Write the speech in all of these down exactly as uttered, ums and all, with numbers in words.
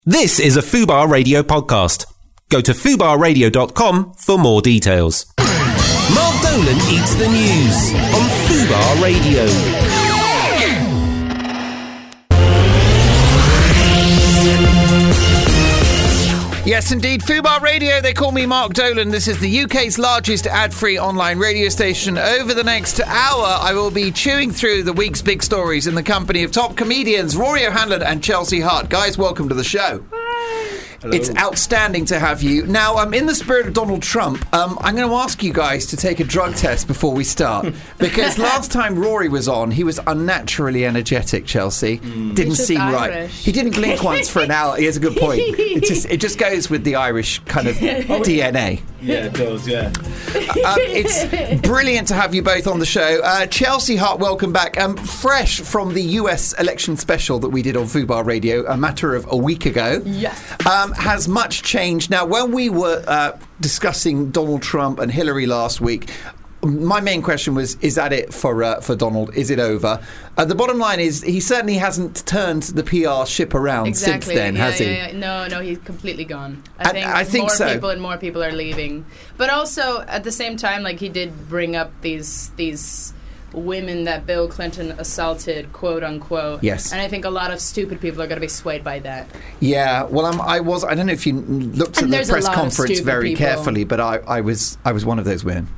This is a Fubar Radio podcast. Go to fubar radio dot com for more details. Mark Dolan eats the news on Fubar Radio. Yes, indeed. Fubar Radio. They call me Mark Dolan. This is the U K's largest ad-free online radio station. Over the next hour, I will be chewing through the week's big stories in the company of top comedians Rory O'Hanlon and Chelsea Hart. Guys, welcome to the show. Hello. It's outstanding to have you. Now, um, in the spirit of Donald Trump, um, I'm going to ask you guys to take a drug test before we start. Because last time Rory was on, he was unnaturally energetic, Chelsea. Mm. Didn't seem Irish. Right. He didn't blink once for an hour. He has a good point. It just, it just goes with the Irish kind of D N A. Yeah, it does, yeah. Um, it's brilliant to have you both on the show. Uh, Chelsea Hart, welcome back. Um, fresh from the U S election special that we did on Fubar Radio a matter of a week ago. Yes. Um, has much changed. Now, when we were uh, discussing Donald Trump and Hillary last week, my main question was, is that it for uh, for Donald? Is it over? Uh, the bottom line is, he certainly hasn't turned the P R ship around exactly. since then, yeah, has yeah, he? Yeah. No, no, he's completely gone. I, I think, I think more so. people and more people are leaving. But also, at the same time, like, he did bring up these these... women that Bill Clinton assaulted, quote unquote. Yes. And I think a lot of stupid people are going to be swayed by that. Yeah. Well, um, I was. I don't know if you looked at And the press conference very people. carefully, but I, I was. I was one of those women.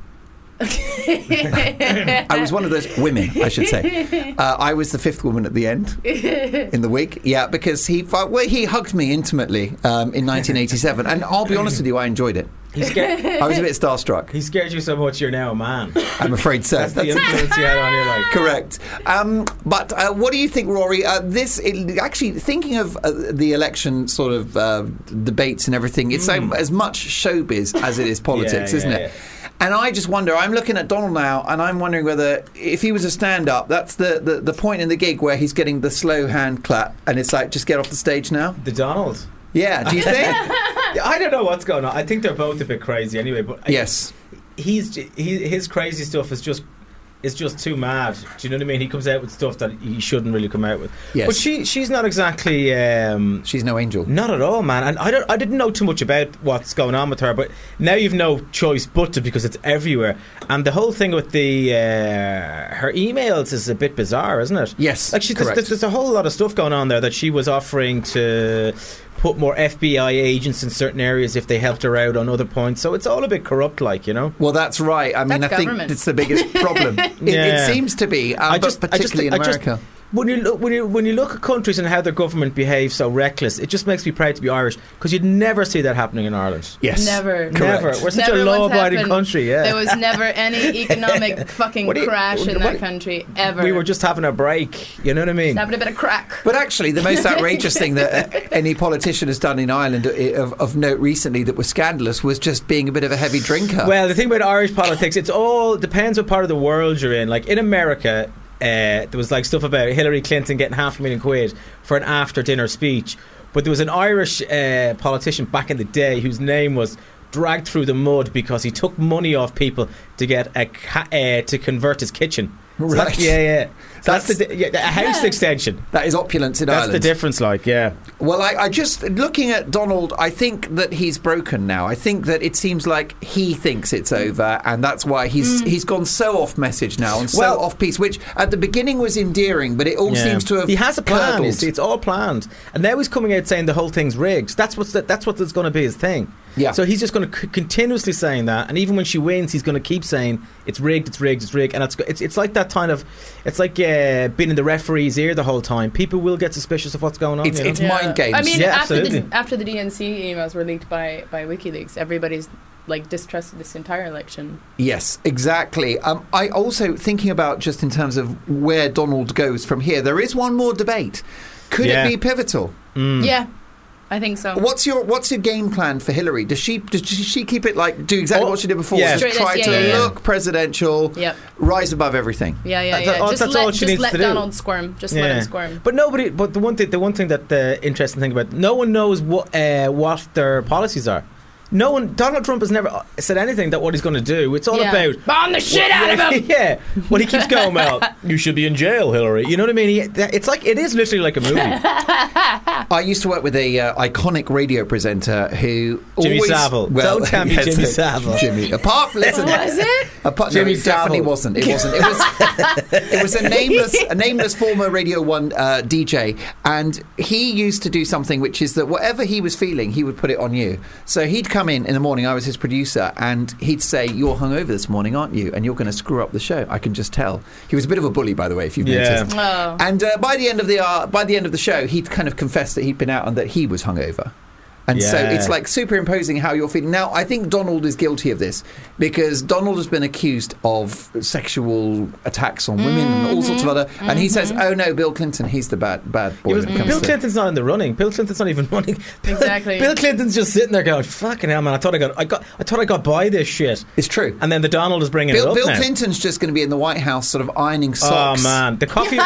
I was one of those women, I should say. Uh, I was the fifth woman at the end in the week. Yeah, because he well, he hugged me intimately um, in nineteen eighty-seven, and I'll be honest with you, I enjoyed it. He scared, I was a bit starstruck. He scared you so much you're now a man. I'm afraid so. That's, That's the influence you had on your life. Correct. Um, but uh, what do you think, Rory? Uh, this it, actually, thinking of uh, the election sort of uh, debates and everything, it's mm. so, as much showbiz as it is politics, yeah, isn't yeah, it? Yeah. And I just wonder, I'm looking at Donald now, and I'm wondering whether, if he was a stand-up, that's the, the, the point in the gig where he's getting the slow hand clap, and it's like, just get off the stage now? The Donald? Yeah, do you think? I don't know what's going on. I think they're both a bit crazy anyway, but yes. I, he's he, his crazy stuff is just is just too mad. Do you know what I mean? He comes out with stuff that he shouldn't really come out with. Yes. But she she's not exactly um, she's no angel. Not at all, man. And I don't I didn't know too much about what's going on with her, but now you've no choice but to, because it's everywhere. And the whole thing with the uh, her emails is a bit bizarre, isn't it? Yes. Like she, there's, there's, there's a whole lot of stuff going on there that she was offering to put more F B I agents in certain areas if they helped her out on other points. So it's all a bit corrupt, like, you know. Well, that's right. I mean, that's I think government. it's the biggest problem. it, yeah. it seems to be, um, I just, but particularly I just, in America. I just, when you look, when you when you look at countries and how their government behaves so reckless, it just makes me proud to be Irish, because you'd never see that happening in Ireland. Yes, never, correct. Never. We're such never a law-abiding country. Yeah, there was never any economic fucking you, crash in that you, country ever. We were just having a break. You know what I mean? Just having a bit of crack. But actually, the most outrageous thing that uh, any politician has done in Ireland of, of note recently that was scandalous was just being a bit of a heavy drinker. Well, the thing about Irish politics, it's all depends what part of the world you're in. Like in America, Uh, there was like stuff about Hillary Clinton getting half a million quid for an after dinner speech, but there was an Irish uh, politician back in the day whose name was dragged through the mud because he took money off people to get a ca- uh, to convert his kitchen. So right. That's, yeah, yeah. So That's, that's the, yeah, a house yeah. extension. That is opulence in that's Ireland. That's the difference, like, yeah. Well, I, I just, looking at Donald, I think that he's broken now. I think that it seems like he thinks it's over, and that's why he's mm. he's gone so off message now and so well, off piece, which at the beginning was endearing, but it all yeah. seems to have He has a plan, curdled. you see, it's all planned. And now he's coming out saying the whole thing's rigged. That's what's the, that's what is going to be his thing. Yeah. So he's just going to c- continuously saying that, and even when she wins, he's going to keep saying it's rigged, it's rigged, it's rigged, and it's it's it's like that kind of, it's like uh, being in the referee's ear the whole time. People will get suspicious of what's going on. It's, you know? it's yeah. mind games. I mean, yeah, after absolutely. the after the D N C emails were leaked by by WikiLeaks, everybody's like distrusted this entire election. Yes, exactly. Um, I also, thinking about just in terms of where Donald goes from here, there is one more debate. Could yeah. it be pivotal? Mm. Yeah. I think so. What's your What's your game plan for Hillary? Does she Does she keep it like do exactly oh, what she did before? yeah. Just try yeah, to yeah, yeah. look presidential, yep. rise above everything. Yeah, yeah, That's, yeah. all, just that's let, all she just needs let to do. Donald squirm. Just yeah. let him squirm. But nobody. But the one thing, the one thing that the interesting thing about, no one knows what uh, what their policies are. no one. Donald Trump has never said anything that what he's going to do. It's all Yeah. about Bomb the shit out of him. Yeah. Well, he keeps going, well, you should be in jail, Hillary. You know what I mean? He, it's like it is literally like a movie. I used to work with a uh, iconic radio presenter who Jimmy always, Savile. Well, Don't tell me yes, Jimmy Savile. Jimmy. Apart from listen, Was it? apart, Jimmy no, it definitely Savile. wasn't. It wasn't. It was. It was a nameless, a nameless former Radio One uh, D J, and he used to do something which is that whatever he was feeling, he would put it on you. So he'd come in in the morning. I was his producer, and he'd say, "You're hungover this morning, aren't you? And you're going to screw up the show. I can just tell." He was a bit of a bully, by the way, if you've Yeah. noticed. Oh. And uh, by the end of the uh, by the end of the show, he'd kind of confessed that he'd been out and that he was hungover. And so Yeah. it's like superimposing how you're feeling. Now, I think Donald is guilty of this because Donald has been accused of sexual attacks on women and all sorts of other. And he says, "Oh no, Bill Clinton, he's the bad bad boy." It was, when it comes Bill to- Clinton's not in the running. Bill Clinton's not even running. Exactly. Bill Clinton's just sitting there going, "Fucking hell, man! I thought I got, I got, I thought I got by this shit." It's true. And then the Donald is bringing it Bill, up Bill now. Clinton's just going to be in the White House, sort of ironing socks. Oh man, the coffee.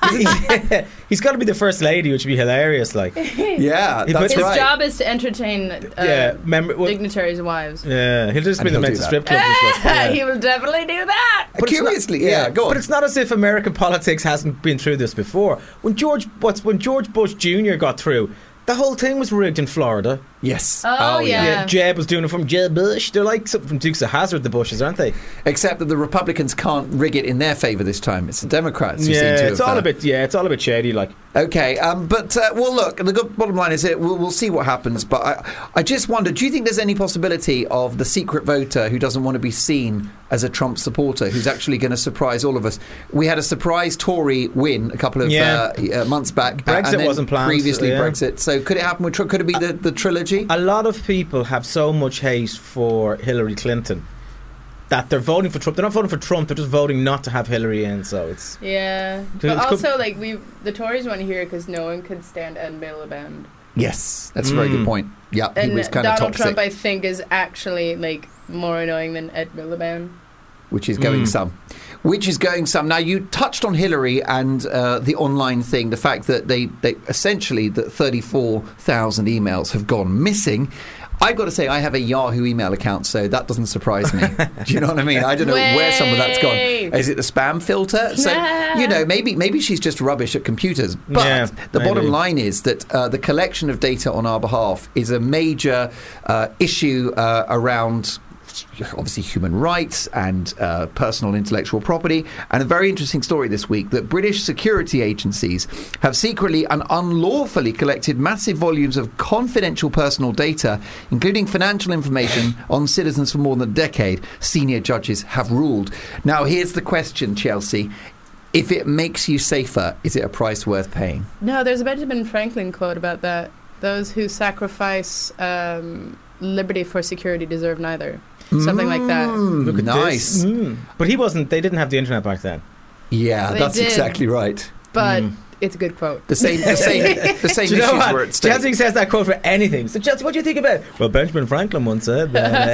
he's, he's got to be the first lady, which would be hilarious. Like, Yeah, He that's puts- His right. job is to entertain uh, yeah, member, well, dignitaries' wives. yeah, he'll just And be the he'll men's do that. strip clubs and stuff. Yeah. He will definitely do that. But it's not- Curiously, yeah, go on. But it's not as if American politics hasn't been through this before. When George, what's when George Bush Junior got through, the whole thing was rigged in Florida. Yes. Oh, yeah. Yeah, Jeb was doing it from Jeb Bush. They're like something from Dukes of Hazzard, the Bushes, aren't they? Except that the Republicans can't rig it in their favour this time. It's the Democrats who Yeah, seem to it's have, all uh, a bit. Yeah, it's all a bit shady. Like, Okay, um, but uh, well, look. The good bottom line is it. We'll, we'll see what happens. But I, I just wonder: do you think there's any possibility of the secret voter who doesn't want to be seen as a Trump supporter, who's actually going to surprise all of us? We had a surprise Tory win a couple of Yeah. uh, uh, months back. uh, Brexit and then wasn't planned, Previously, so, yeah. Brexit. So could it happen with? Tr- Could it be the, the trilogy? a lot of people have so much hate for Hillary Clinton that they're voting for Trump. They're not voting for Trump. They're just voting not to have Hillary in. So it's Yeah, Could- but could- also like we, the Tories want to hear because no one could stand Ed Miliband, Yes, that's a very good Mm. point. Yeah, he and was kind of Donald toxic, Trump I think is actually like more annoying than Ed Miliband. which is going Mm. some. Which is going some. Now, you touched on Hillary and uh, the online thing, the fact that they, they essentially that thirty-four thousand emails have gone missing. I've got to say, I have a Yahoo email account, so that doesn't surprise me. Do you know what I mean? I don't know where some of that's gone. Way. Is it the spam filter? So, you know, maybe maybe she's just rubbish at computers. But Yeah, the maybe. bottom line is that uh, the collection of data on our behalf is a major uh, issue uh, around obviously human rights and uh, personal intellectual property. And a very interesting story this week that British security agencies have secretly and unlawfully collected massive volumes of confidential personal data, including financial information on citizens for more than a decade, senior judges have ruled. Now, here's the question, Chelsea. If it makes you safer, is it a price worth paying? No, there's a Benjamin Franklin quote about that. Those who sacrifice um, liberty for security deserve neither. Something like that. Mm, look at nice. this. Mm. But he wasn't. They didn't have the internet back then. Yeah, They that's did. exactly right. But Mm. it's a good quote. The same, the same, the same Do you know issues what? were at stake. Chelsea says that quote for anything. So, Chelsea, what do you think about it? Well, Benjamin Franklin once said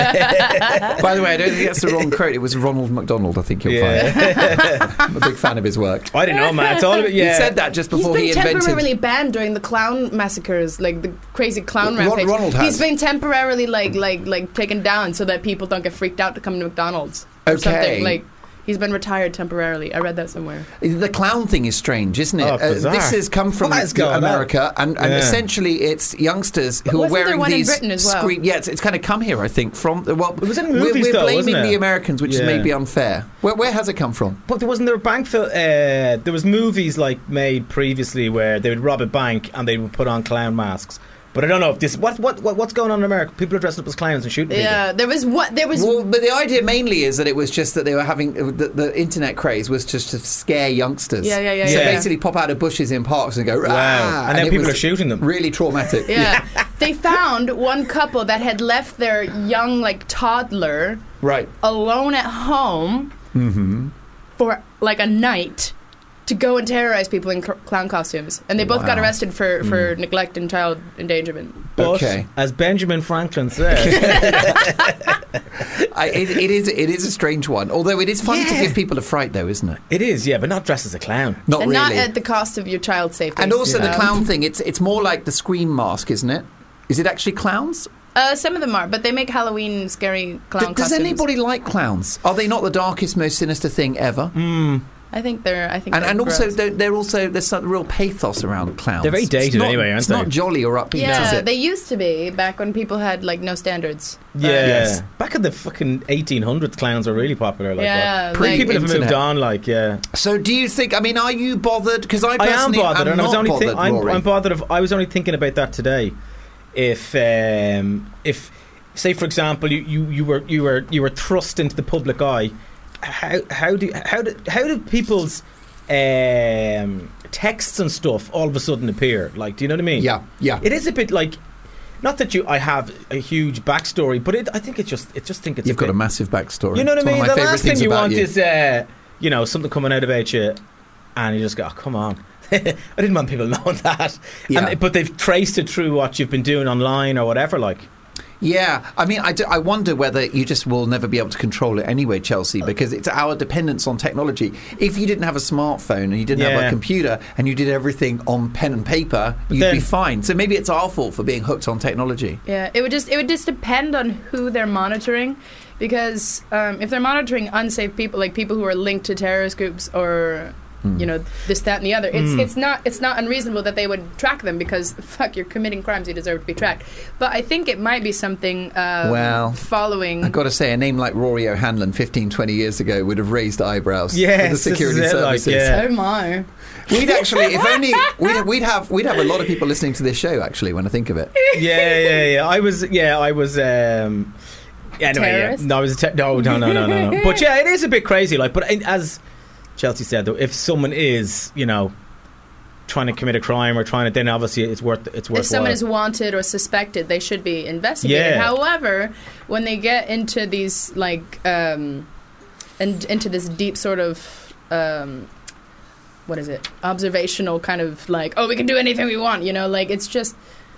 that. By the way, I don't think that's the wrong quote. It was Ronald McDonald, I think you'll find. yeah. I'm a big fan of his work. I don't know, man. It's all about, yeah. He said that just He's before been he invented... temporarily banned during the clown massacres, like the crazy clown Ron- rampage. Ronald has. He's been temporarily like like like taken down so that people don't get freaked out to come to McDonald's or Okay. something. Like he's been retired temporarily. I read that somewhere. The clown thing is strange, isn't it? Oh, Uh, bizarre. this has come from What is going on? America, and, and Yeah. essentially it's youngsters who are wasn't there wearing one in these Britain as well? screen. Yeah, it's, it's kind of come here, I think, from... Well, It was in we're, movies, we're though, blaming wasn't it? the Americans, which is Yeah. maybe unfair. Where, where has it come from? But there wasn't there a bank fil- uh, there was movies like made previously where they would rob a bank and they would put on clown masks. But I don't know if this what what, what what's going on in America. People are dressing up as clowns and shooting Yeah, there was what there was. Well, but the idea mainly is that it was just that they were having... The, the internet craze was just to scare youngsters. Yeah, yeah, yeah, So yeah. basically pop out of bushes in parks and go... Wow. "Rah!" And then it people was are shooting them. Really traumatic. yeah, they found one couple that had left their young like toddler Right. alone at home Mm-hmm. for like a night to go and terrorize people in cl- clown costumes, and they both got Wow. arrested for, for neglect and child endangerment. But Okay. as Benjamin Franklin said, I, it, it is it is a strange one. Although it is fun to Yeah. give people a fright, though, isn't it? it is, yeah, but not dressed as a clown. Not and really. not at the cost of your child's safety. and also the Um, clown thing. It's it's more like the scream mask, isn't it? Is it actually clowns? Uh, some of them are, but they make Halloween scary clown D- does costumes. anybody like clowns? Are they not the darkest, most sinister thing ever? Mm. I think they're. I think. And, they're and also, gross. they're, they're also there's some real pathos around clowns. They're very dated It's not- anyway, aren't it's they? not jolly or upbeat, is Yeah, it? they used to be back when people had like no standards. Yeah. Yes. Back in the fucking eighteen hundreds, clowns were really popular. Like, Yeah, what? People have moved Pre-internet. on, like, yeah. So, do you think? I mean, are you bothered? Because I I am personally bothered, am and I was not only bothered. think, I'm, Rory. I'm bothered. Of, I was only thinking about that today. If, um, if, say, for example, you, you, you were you were you were thrust into the public eye, how how do how do how do people's um, texts and stuff all of a sudden appear? Like, do you know what I mean? Yeah, yeah. It is a bit like. Not that you, I have a huge backstory, but it, I think it just, it just think it's. You've a got bit, a massive backstory. You know what It's I one mean? of my The favourite last thing things you about want you. is, uh, you know, something coming out about you, and you just go, oh, "Come on." I didn't want people knowing that. Yeah. And, but they've traced it through what you've been doing online or whatever. Like, Yeah, I mean, I, do, I wonder whether you just will never be able to control it anyway, Chelsea, because it's our dependence on technology. If you didn't have a smartphone and you didn't have Yeah. a computer and you did everything on pen and paper, you'd then- be fine. So maybe it's our fault for being hooked on technology. Yeah, it would just it would just depend on who they're monitoring, because um, if they're monitoring unsafe people, like people who are linked to terrorist groups or you know this, that, and the other, it's Mm. it's not it's not unreasonable that they would track them, because fuck, you're committing crimes, you deserve to be tracked. But I think it might be something um, Well, following. I've got to say, a name like Rory O'Hanlon fifteen, twenty years ago would have raised eyebrows Yes, with the security this is it, like, services. yeah. Oh my! We'd actually, if only, we'd, we'd have we'd have a lot of people listening to this show, actually, when I think of it. yeah, yeah, yeah. I was, yeah, I was. Um, yeah, anyway, yeah. Terrorist? No, I was. A te- no, no, no, no, no, no. But yeah, it is a bit crazy. Like, but in, as Chelsea said, though, if someone is, you know, trying to commit a crime or trying to, then obviously it's worth it's worthwhile. If someone is wanted or suspected, they should be investigated. Yeah. However, when they get into these like um, and into this deep sort of um, what is it? Observational kind of like, oh, we can do anything we want. You know, like it's just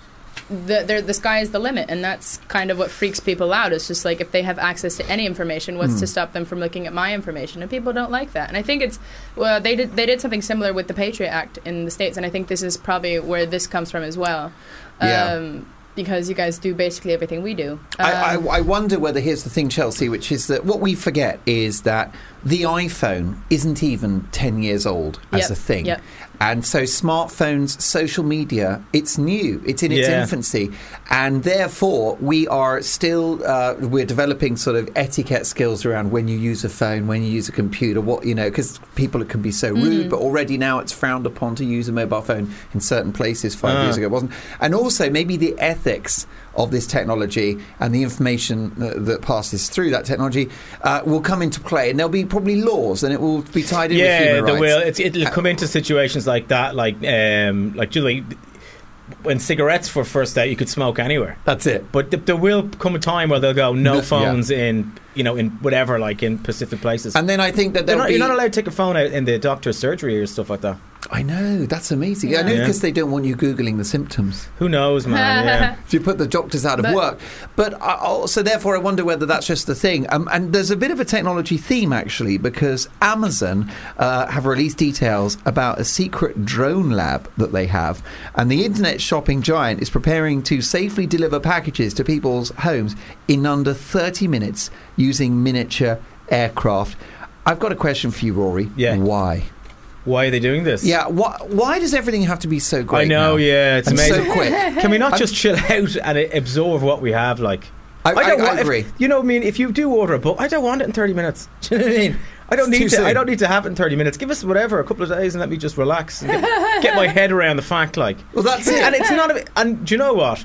the they're- the sky is the limit, and that's kind of what freaks people out. It's just like if they have access to any information, what's to stop them from looking at my information? And people don't like that. And I think it's well, they did they did something similar with the Patriot Act in the States, and I think this is probably where this comes from as well. Yeah. Um, because you guys do basically everything we do. I, I, Um, I wonder whether, here's the thing, Chelsea, which is that what we forget is that the iPhone isn't even ten years old as Yep, a thing. yep. And so smartphones, social media, it's new. It's in its Yeah. infancy. And therefore, we are still, uh, we're developing sort of etiquette skills around when you use a phone, when you use a computer, what, you know, because people can be so rude, but already now it's frowned upon to use a mobile phone in certain places five Ah. years ago, it wasn't. And also, maybe the ethics of this technology and the information uh, that passes through that technology uh, will come into play, and there'll be probably laws, and it will be tied in with Yeah, human there rights. will. It's, it'll come into situations like that, like um, like you know, like when cigarettes were first out, you could smoke anywhere. That's it. But th- there will come a time where they'll go no No- phones in, you know, in whatever, like in Pacific places. And then I think that They're there'll not, be... you're not allowed to take a phone out in the doctor's surgery or stuff like that. I know, that's amazing. I know, Yeah. because they don't want you Googling the symptoms. Who knows, man? Yeah. So you put the doctors out of But- work. But I, also, therefore, I wonder whether that's just the thing. Um, and there's a bit of a technology theme, actually, because Amazon uh, have released details about a secret drone lab that they have. And the internet shopping giant is preparing to safely deliver packages to people's homes in under thirty minutes using miniature aircraft. I've got a question for you, Rory. Yeah. Why? Why are they doing this? Yeah, wh- why does everything have to be so great I know. now? Yeah, it's and amazing. so quick. Can we not I'm- just chill out and uh, absorb what we have? Like, I, I, don't I want, if- agree. you know, what I mean, if you do order a book, I don't want it in thirty minutes. Do you know what I mean? I don't It's need too to. I soon. don't need to have it in thirty minutes. Give us whatever, a couple of days, and let me just relax and get, get my head around the fact. Like, Well, that's it. and it's not. A, and do you know what?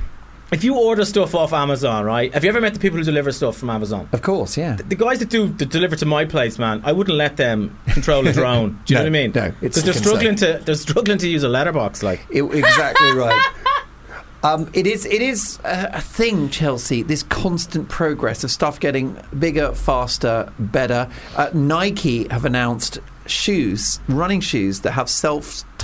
If you order stuff off Amazon, right? Have you ever met the people who deliver stuff from Amazon? Of course, yeah. The guys that do that deliver to my place, man, I wouldn't let them control a drone. Do you No, know what I mean? no, it's because they're insane. struggling to they're struggling to use a letterbox. Like, It, exactly right. Um, it is it is a, a thing, Chelsea, this constant progress of stuff getting bigger, faster, better. Uh, Nike have announced shoes, running shoes that have self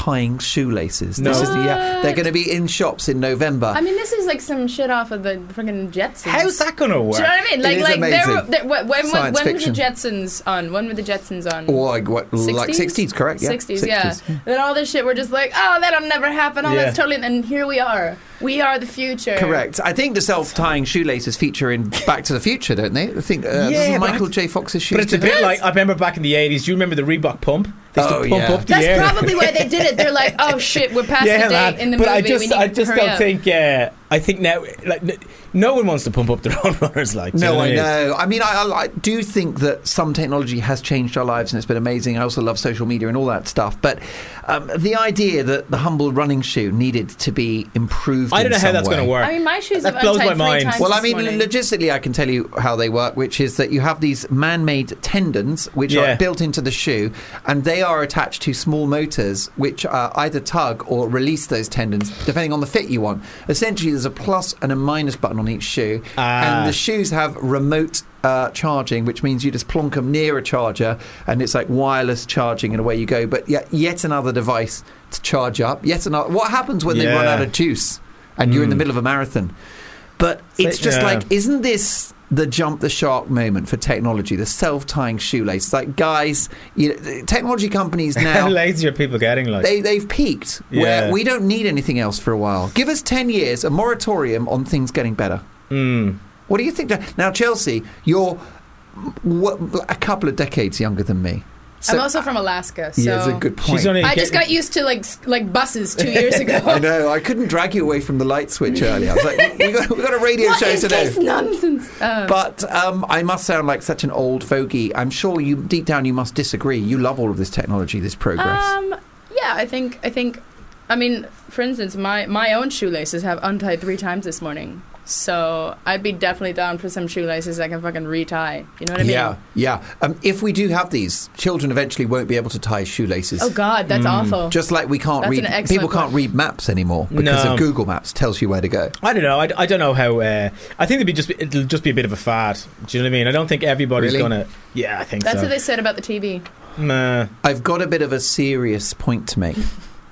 self-tying shoelaces. No. This is, yeah, they're going to be in shops in November. I mean, this is like some shit off of the freaking Jetsons. How's that going to work? Do you know what I mean? Like, It is like amazing. there were, there, when, when, Science when were fiction. the Jetsons on? When were the Jetsons on? or like, what, like sixties, correct? Yeah. sixties, yeah. Then all this shit, we're just like, oh, that'll never happen. Oh, Yeah. that's totally. And here we are. We are the future. Correct. I think the self-tying shoelaces feature in Back to the Future, don't they? I think uh, Yeah, doesn't but Michael I- J. Fox's shoes. But it's a do that? bit like, I remember back in the eighties, do you remember the Reebok pump? They used Oh, to pump yeah. up the That's air. probably why they did it. They're like, oh shit, we're past Yeah, the date man. in the but movie. I just, we need I to just hurry don't up. think. Uh, I think now, like, n- no one wants to pump up their own runners. Like, do you No, what I mean? know. I mean, I, I, I do think that some technology has changed our lives and it's been amazing. I also love social media and all that stuff. But um, the idea that the humble running shoe needed to be improved I don't in know how some that's way. going to work. I mean, my shoes That have blows untied my three mind. times Well, I this mean, morning. logistically, I can tell you how they work, which is that you have these man-made tendons which Yeah. are built into the shoe, and they are attached to small motors which uh, either tug or release those tendons, depending on the fit you want. Essentially, there's a plus and a minus button on each shoe, Ah. and the shoes have remote uh, charging, which means you just plonk them near a charger, and it's like wireless charging, and away you go. But yet, yet another device to charge up. Yet another. What happens when they Yeah. run out of juice, and you're in the Mm. middle of a marathon? But it's So- just yeah. like, isn't this the jump the shark moment for technology? The self-tying shoelace. It's like, guys, you know, technology companies How now. lazy are people getting? Like, They, they've peaked Yeah. where we don't need anything else for a while. Give us ten years, a moratorium on things getting better. mm. What do you think? Now, Chelsea, you're what, a couple of decades younger than me. So- I'm also from Alaska, so yeah, that's a good point. She's only I just getting- got used to like s- like buses two years ago. I know. I couldn't drag you away from the light switch earlier. I was like, we got, we got a radio What show is today. this nonsense? Um, But um, I must sound like such an old fogey. I'm sure you, deep down, you must disagree. You love all of this technology, this progress. Um, yeah, I think I think, I mean, for instance, my my own shoelaces have untied three times this morning. So I'd be definitely down for some shoelaces I can fucking retie. You know what I mean? yeah, yeah. Um, if we do have these, children eventually won't be able to tie shoelaces. Oh God, that's awful. Just like we can't That's read, an excellent people can't point. read maps anymore because No. of Google Maps tells you where to go. I don't know. I, I don't know how. Uh, I think it'll be just it'll just be a bit of a fad. Do you know what I mean? I don't think everybody's Really? gonna. Yeah, I think That's so. what they said about the T V. Nah. I've got a bit of a serious point to make.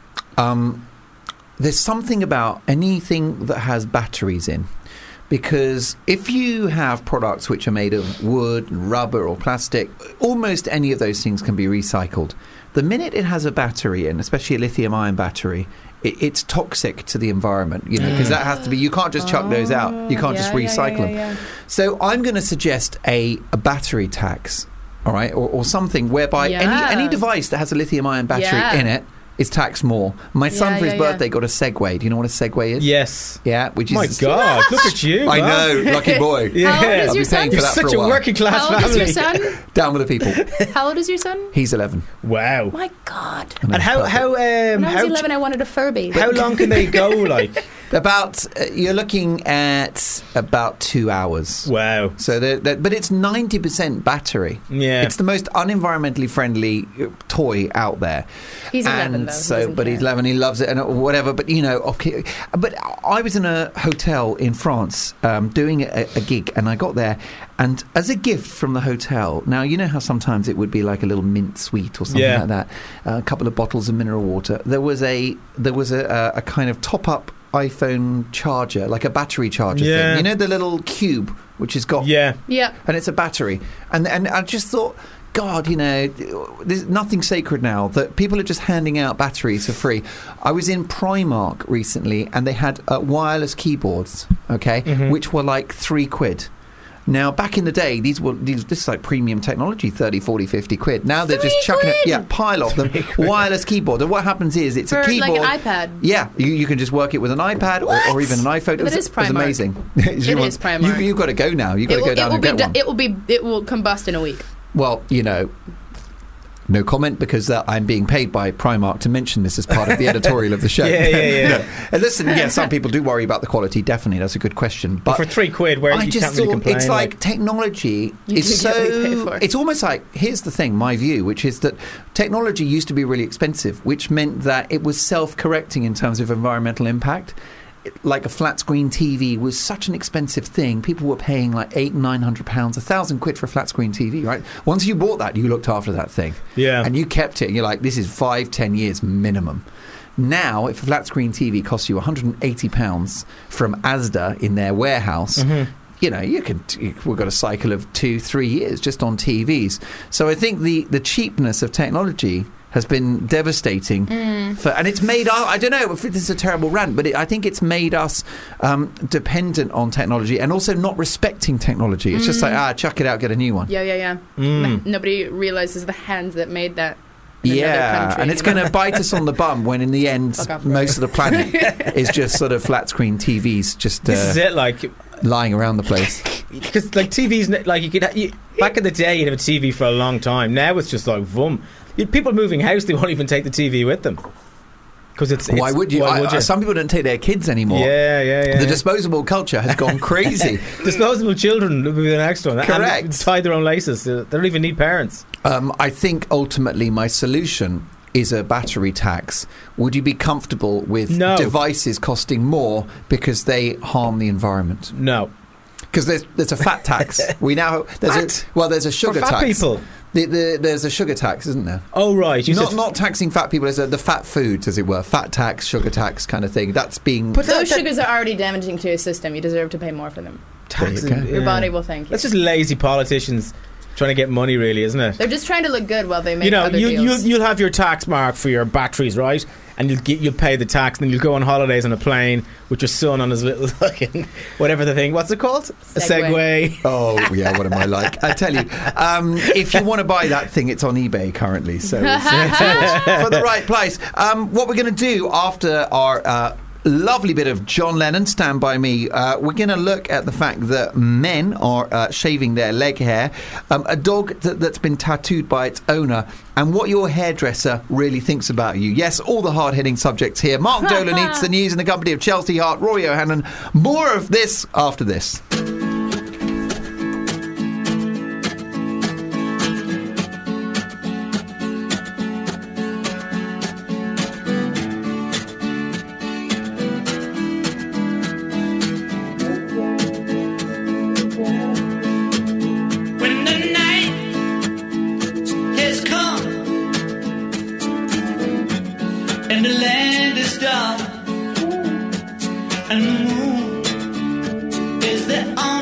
Um, there's something about anything that has batteries in. Because if you have products which are made of wood and rubber or plastic, almost any of those things can be recycled. The minute it has a battery in, especially a lithium-ion battery, it, it's toxic to the environment, you know, because that has to be, you can't just chuck those out. You can't just Yeah, yeah, recycle yeah, them. yeah, yeah. So I'm going to suggest a, a battery tax, all right, or, or something whereby Yeah. any, any device that has a lithium-ion battery Yeah. in it is taxed more. My son Yeah, for his yeah, yeah. birthday got a Segway. Do you know what a Segway is? Yes. Yeah, which My is God, look at you. I man. know, lucky boy. Yeah. How old is I'll your be son? paying for You're that for such a a while. working class How old family. is your son? Down with the people. How old is your son? He's eleven. Wow. My God. I know, And how perfect. how um When I was how eleven, I wanted a Furby. how long can they go? Like, About uh, you're looking at about two hours. wow. So, they're, they're, but it's ninety percent battery. Yeah. It's the most unenvironmentally friendly uh, toy out there. He's eleven, and though. He so, doesn't but he's care. eleven. He loves it and whatever. But you know, okay. But I was in a hotel in France um, doing a, a gig, and I got there, and as a gift from the hotel. Now you know how sometimes it would be like a little mint sweet or something Yeah. like that. Uh, a couple of bottles of mineral water. There was a there was a, a, a kind of top up iPhone charger, like a battery charger Yeah. thing. You know the little cube which has got Yeah. Yeah. and it's a battery. And and I just thought, God, you know, there's nothing sacred now that people are just handing out batteries for free. I was in Primark recently, and they had uh, wireless keyboards, okay, Mhm. which were like three quid. Now, back in the day, these were these, this is like premium technology, thirty, forty, fifty quid. Now they're just Three chucking it, quid? yeah, pile of them, wireless keyboard. And what happens is it's For a keyboard. like an iPad. Yeah, you, you can just work it with an iPad or, What? or even an iPhone. It That was, is it was Primark. amazing. It is Primark. You, you've got to go now. You've got It to will, go down it will and be. get do- one. It will be. It will combust in a week. Well, you know, no comment because uh, I'm being paid by Primark to mention this as part of the editorial of the show. Yeah, yeah, yeah. No. And listen, yeah, some people do worry about the quality. Definitely, that's a good question. But For three quid, where I you just can't really thought complain. it's like technology You is do get what you pay so. for. It's almost like here's the thing. My view, which is that technology used to be really expensive, which meant that it was self-correcting in terms of environmental impact. like a flat screen T V was such an expensive thing. People were paying like eight, nine hundred pounds, a thousand quid for a flat screen T V, right? Once you bought that, you looked after that thing. Yeah. And you kept it. And you're like, this is five, ten years minimum. Now, if a flat screen T V costs you one hundred eighty pounds from Asda in their warehouse, mm-hmm. you know, you can. We've got a cycle of two, three years just on T Vs. So I think the, the cheapness of technology has been devastating, mm. for, and it's made us, I don't know if this is a terrible rant, but it, I think it's made us um, dependent on technology and also not respecting technology. It's mm. just like, ah, chuck it out, get a new one. Yeah, yeah, yeah. Mm. Nobody realises the hands that made that. In yeah, country, and it's going to bite us on the bum when, in the end, most of the planet is just sort of flat screen T Vs, just uh, this is it, like lying around the place. Because like T Vs, like you could you, back in the day, you'd have a T V for a long time. Now it's just like boom. People moving house, they won't even take the T V with them. Because it's, it's why would you? Why I, would you? I, some people don't take their kids anymore. Yeah, yeah, yeah. The yeah. disposable culture has gone crazy. Disposable children will be the next one. Correct. And tie their own laces. They don't even need parents. Um, I think ultimately my solution is a battery tax. Would you be comfortable with no. devices costing more because they harm the environment? No. Because there's there's a fat tax. We now there's what? a well there's a sugar For fat tax. people. The, the, there's a sugar tax, isn't there? Oh right, you not said not taxing fat people. There's a, the fat foods, as it were, fat tax, sugar tax, kind of thing. That's being. But those that, sugars are already damaging to your system. You deserve to pay more for them. Taxes, you yeah. Your body will thank you. That's just lazy politicians trying to get money, really, isn't it? They're just trying to look good while they make you know, other you, deals. You'll, you'll have your tax mark for your batteries, right? And you'll get, you'll pay the tax, and then you'll go on holidays on a plane with your son on his little fucking whatever the thing. What's it called? Segway. A Segway. Oh yeah, what am I like? I tell you, um, if you want to buy that thing, it's on eBay currently, so it's, it's for the right price. Um, what we're going to do after our uh, lovely bit of John Lennon, Stand By Me, uh, we're going to look at the fact that men are uh, shaving their leg hair, um, a dog th- that's been tattooed by its owner, and what your hairdresser really thinks about you. Yes, all the hard-hitting subjects here. Mark Dolan eats the news in the company of Chelsea Hart, Rory O'Hanlon. More of this after this. And the land is dark, and the moon is the only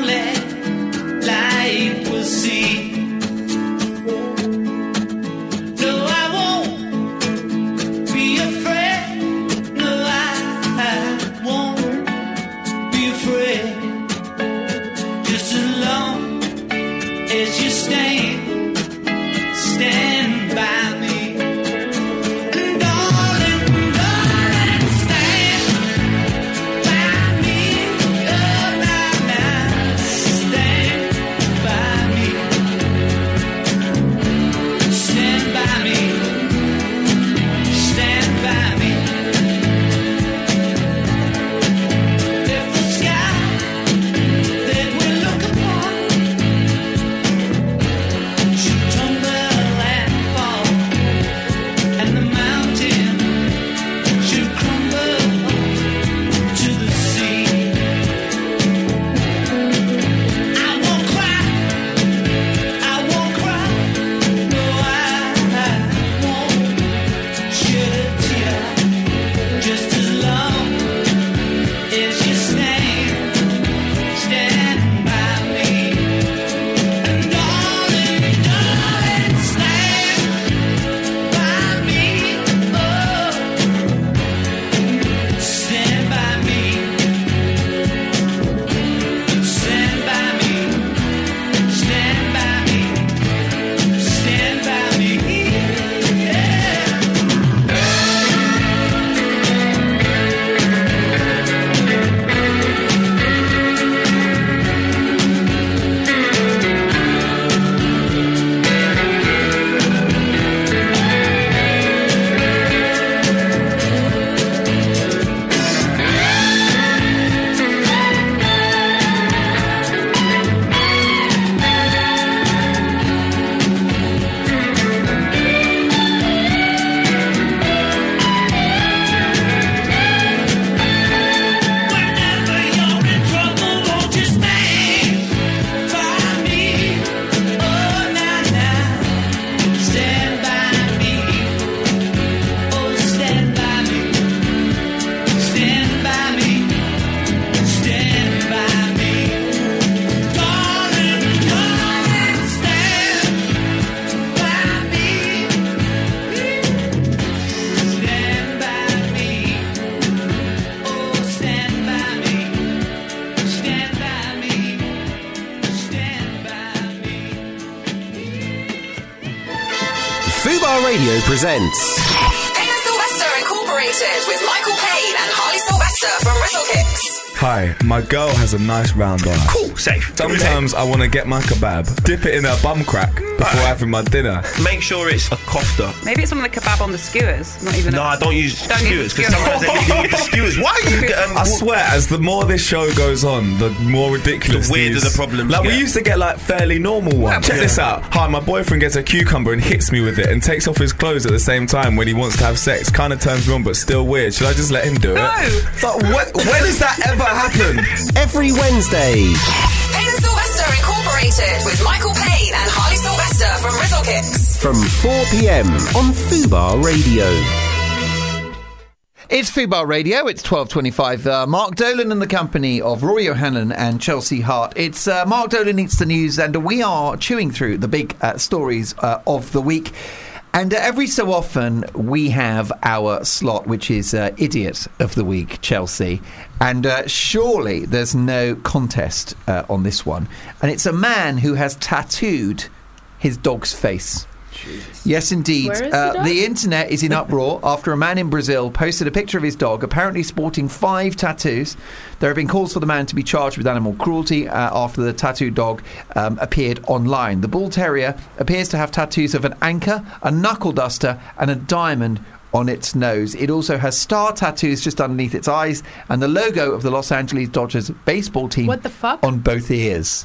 Radio presents Payne and Sylvester Incorporated with Michael Payne and Harley Sylvester from Rizzle Kicks. Hi, my girl has a nice round eye. Cool, safe. Sometimes I want to get my kebab, dip it in her bum crack before having my dinner. Make sure it's a kofta. Maybe it's one of the kebab on the skewers. Not even. No, a, I don't use don't skewers use because sometimes they really use the skewers. Why are you? Um, I swear, as the more this show goes on, the more ridiculous. The weirder these, the problems Like get. we used to get like fairly normal ones. Check yeah. this out. Hi, my boyfriend gets a cucumber and hits me with it and takes off his clothes at the same time when he wants to have sex. Kind of turns me on, but still weird. Should I just let him do No. it? It's like, what, when does that ever happen? every Wednesday. Payne and Sylvester Incorporated with Michael Payne and Harley Sylvester from Rizzle Kicks. From four p.m. on Fubar Radio. It's Fubar Radio. It's twelve twenty-five. Uh, Mark Dolan and the company of Rory O'Hanlon and Chelsea Hart. It's uh, Mark Dolan Eats the News, and we are chewing through the big uh, stories uh, of the week. And uh, every so often we have our slot, which is uh, Idiot of the Week, Chelsea. And uh, surely there's no contest uh, on this one. And it's a man who has tattooed his dog's face. Jesus. Yes, indeed. Where is uh, the dog? the internet is in uproar after a man in Brazil posted a picture of his dog, apparently sporting five tattoos. There have been calls for the man to be charged with animal cruelty uh, after the tattooed dog um, appeared online. The Bull Terrier appears to have tattoos of an anchor, a knuckle duster, and a diamond on its nose. It also has star tattoos just underneath its eyes and the logo of the Los Angeles Dodgers baseball team What the fuck? on both ears.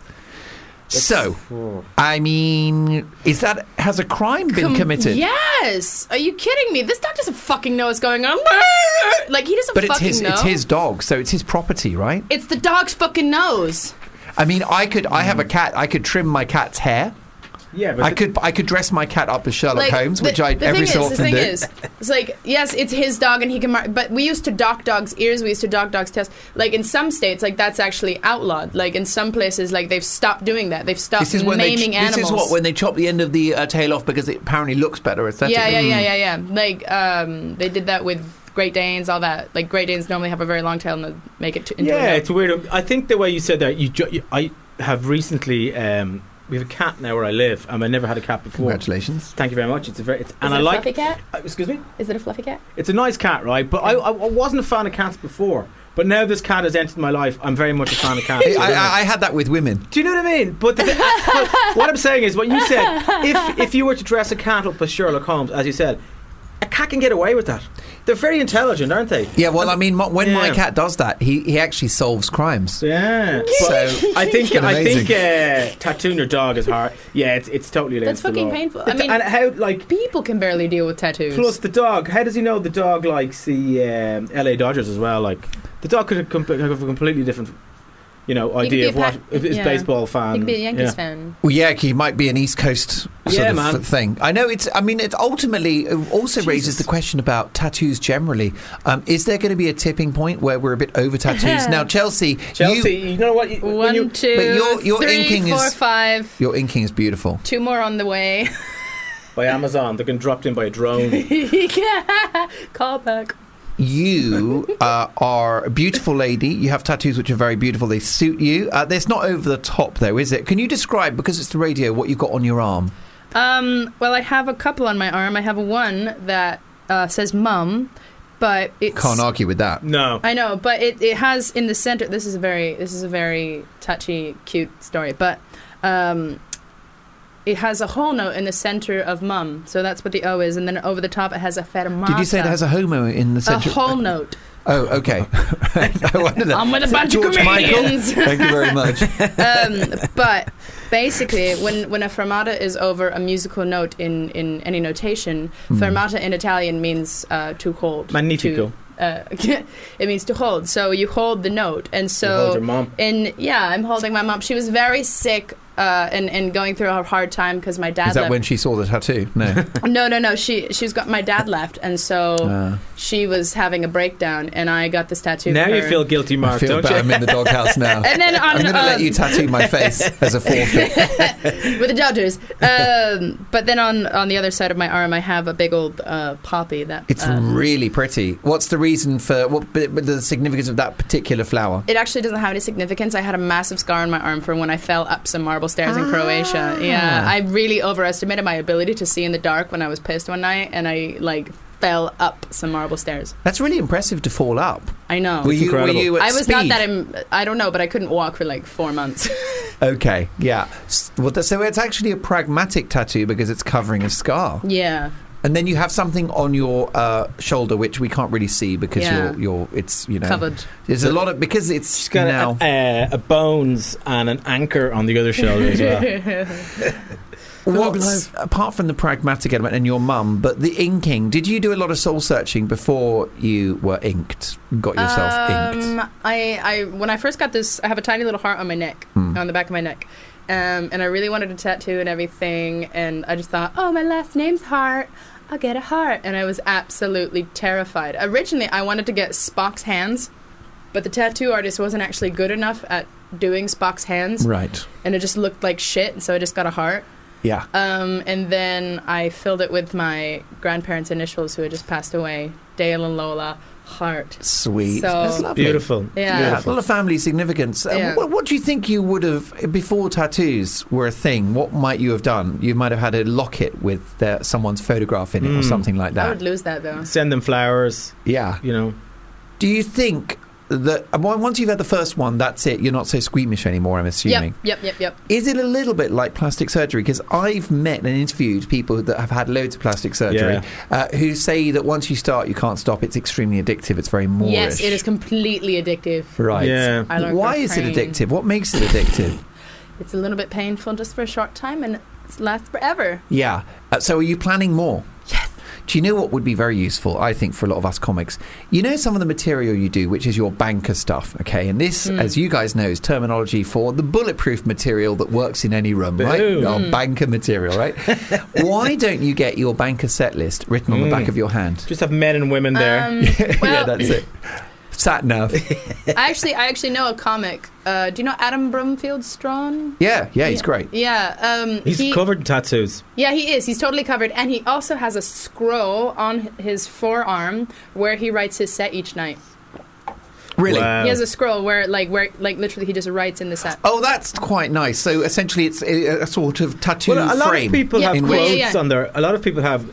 So, I mean, is that has a crime been Com- committed? Yes. Are you kidding me? This dog doesn't fucking know what's going on. Like, he doesn't But it's fucking his know. it's his dog, so it's his property, right? It's the dog's fucking nose. I mean, I could I have a cat. I could trim my cat's hair. Yeah, but I the- could I could dress my cat up as Sherlock Like, Holmes, the, which I the every thing so is, often the thing do. is, it's like, yes, it's his dog and he can mark, but we used to dock dogs' ears, we used to dock dogs' tails. Like, in some states, like, that's actually outlawed. Like, in some places, like, they've stopped doing that. They've stopped This is when they maiming ch- animals. This is what when they chop the end of the uh, tail off because it apparently looks better aesthetically. yeah, yeah, yeah, yeah, yeah. Like, um, they did that with Great Danes, all that. Like, Great Danes normally have a very long tail and they make it to, into yeah, a it's weird. I think the way you said that, you, ju- you I have recently. Um, we have a cat now where I live, and I never had a cat before. Congratulations. Thank you very much. It's a very. It's, Is and it I a like. fluffy cat? Uh, excuse me. Is it a fluffy cat? It's a nice cat, right? But I, I, I wasn't a fan of cats before. But now this cat has entered my life, I'm very much a fan of cats. I, I, I had that with women. Do you know what I mean? But, the, but what I'm saying is, what you said, if if you were to dress a cat up as Sherlock Holmes, as you said, a cat can get away with that. They're very intelligent, aren't they? Yeah, well, I mean, mo- when my Yeah. cat does that, he, he actually solves crimes. Yeah. So I think It's I amazing. think uh, tattooing your dog is hard. Yeah, it's it's totally against That's the fucking law. painful. I It- mean- and how like People can barely deal with tattoos. plus the dog. How does he know the dog likes the um, L A Dodgers as well? Like the dog could have, com- have a completely different, you know, could idea be of a what pa- if his yeah. baseball fan. He could be a Yankees yeah. fan. Well, yeah, he might be an East Coast sort Yeah, of man. thing. I know it's. I mean, it ultimately uh, also raises the question about tattoos generally. Um, is there going to be a tipping point where we're a bit over tattoos now? Chelsea, Chelsea, you, you, know what? You, when One, you, two, but your- your three, inking four, is- five. your inking is beautiful. Two more on the way. by Amazon, they're getting dropped in by a drone. Yeah. Call back. You uh, are a beautiful lady. You have tattoos which are very beautiful. They suit you. Uh, there's not over the top though, is it? Can you describe, because it's the radio, what you've got on your arm? Um, well, I have a couple on my arm. I have one that uh, says "Mum," but it's Can't argue with that. No. I know, but it, it has in the center. This is a very this is a very touchy, cute story, but um, it has a whole note in the center of "Mum," so that's what the O is, and then over the top it has a fermata. Did you say it has a homo in the a centre? whole note? Oh, okay. I wondered that. I'm with a Is that bunch of George Michael? comedians. Thank you very much. um, but basically, when, when a fermata is over a musical note in, in any notation, Hmm. fermata in Italian means uh, to hold. Magnifico. To, uh, it means to hold. So you hold the note, and so You hold your mom. in yeah, I'm holding my mom. She was very sick. Uh, and, and going through a hard time because my dad Is that left. when she saw the tattoo? No. No, no, no. She she's got my dad left, and so Ah. she was having a breakdown, and I got this tattoo. Now for you her. feel guilty, I Mark, feel don't bad. you? I'm in the doghouse now. And then on I'm going to let um, you tattoo my face as a forfeit. with the Dodgers. Um, but then on on the other side of my arm, I have a big old uh, poppy that It's um, really pretty. What's the reason for what? But but the significance of that particular flower? It actually doesn't have any significance. I had a massive scar on my arm from when I fell up some marble marble stairs in Croatia. Yeah, I really overestimated my ability to see in the dark when I was pissed one night, and I like fell up some marble stairs. That's really impressive to fall up. I know. Were you, were you at I was speed? not that. Im- I don't know, but I couldn't walk for like four months. Okay, yeah. S- Well, th- so it's actually a pragmatic tattoo because it's covering a scar. Yeah. And then you have something on your uh, shoulder which we can't really see because Yeah. you're, you're, it's, you know, Covered. There's a lot of, because it's She's got now. a, a, a bones and an anchor on the other shoulder as well. What's, apart from the pragmatic element and your mum, but the inking, did you do a lot of soul searching before you were inked, got yourself inked? Um, I, I when I first got this, I have a tiny little heart on my neck, Hmm. on the back of my neck, um, and I really wanted a tattoo and everything, and I just thought, oh, my last name's Hart, I'll get a heart, and I was absolutely terrified. Originally, I wanted to get Spock's hands, but the tattoo artist wasn't actually good enough at doing Spock's hands, Right. and it just looked like shit, so I just got a heart. Yeah. Um, and then I filled it with my grandparents' initials who had just passed away, Dale and Lola Hart. Sweet. So- That's lovely. Beautiful. Yeah. Yeah, a lot of family significance. Uh, Yeah. what, what do you think you would have, before tattoos were a thing, what might you have done? You might have had a locket with their, someone's photograph in it or Mm. something like I that. would lose that though. Send them flowers, Yeah. you know. Do you think that uh, well, once you've had the first one, that's it? You're not so squeamish anymore, I'm assuming. Yep, yep, yep, yep. Is it a little bit like plastic surgery? Because I've met and interviewed people that have had loads of plastic surgery Yeah. uh, who say that once you start, you can't stop. It's extremely addictive. It's very Moorish. Yes, it is completely addictive. Right. Yeah. I learned Why from is it Crane. addictive? What makes it addictive? It's a little bit painful just for a short time, and it lasts forever. Yeah. Uh, so are you planning more? Yes. Do you know what would be very useful, I think, for a lot of us comics? You know some of the material you do, which is your banker stuff, okay? And this, Mm. as you guys know, is terminology for the bulletproof material that works in any room, right? Boom. Our Mm. banker material, right? Why don't you get your banker set list written on the Mm. back of your hand? Just have men and women there. Um, yeah, well, that's it. Sat nav. I actually, I actually know a comic. Uh, do you know Adam Brumfield Strawn? Yeah, yeah, he's great. Yeah, um, He's he, covered in tattoos. Yeah, he is. He's totally covered, and he also has a scroll on his forearm where he writes his set each night. Really? Wow. He has a scroll where, like, where, like, literally, he just writes in the set. Oh, that's quite nice. So essentially, it's a, a sort of tattoo Well, a lot frame. of people Yeah, have in yeah, quotes yeah, yeah. on their. A lot of people have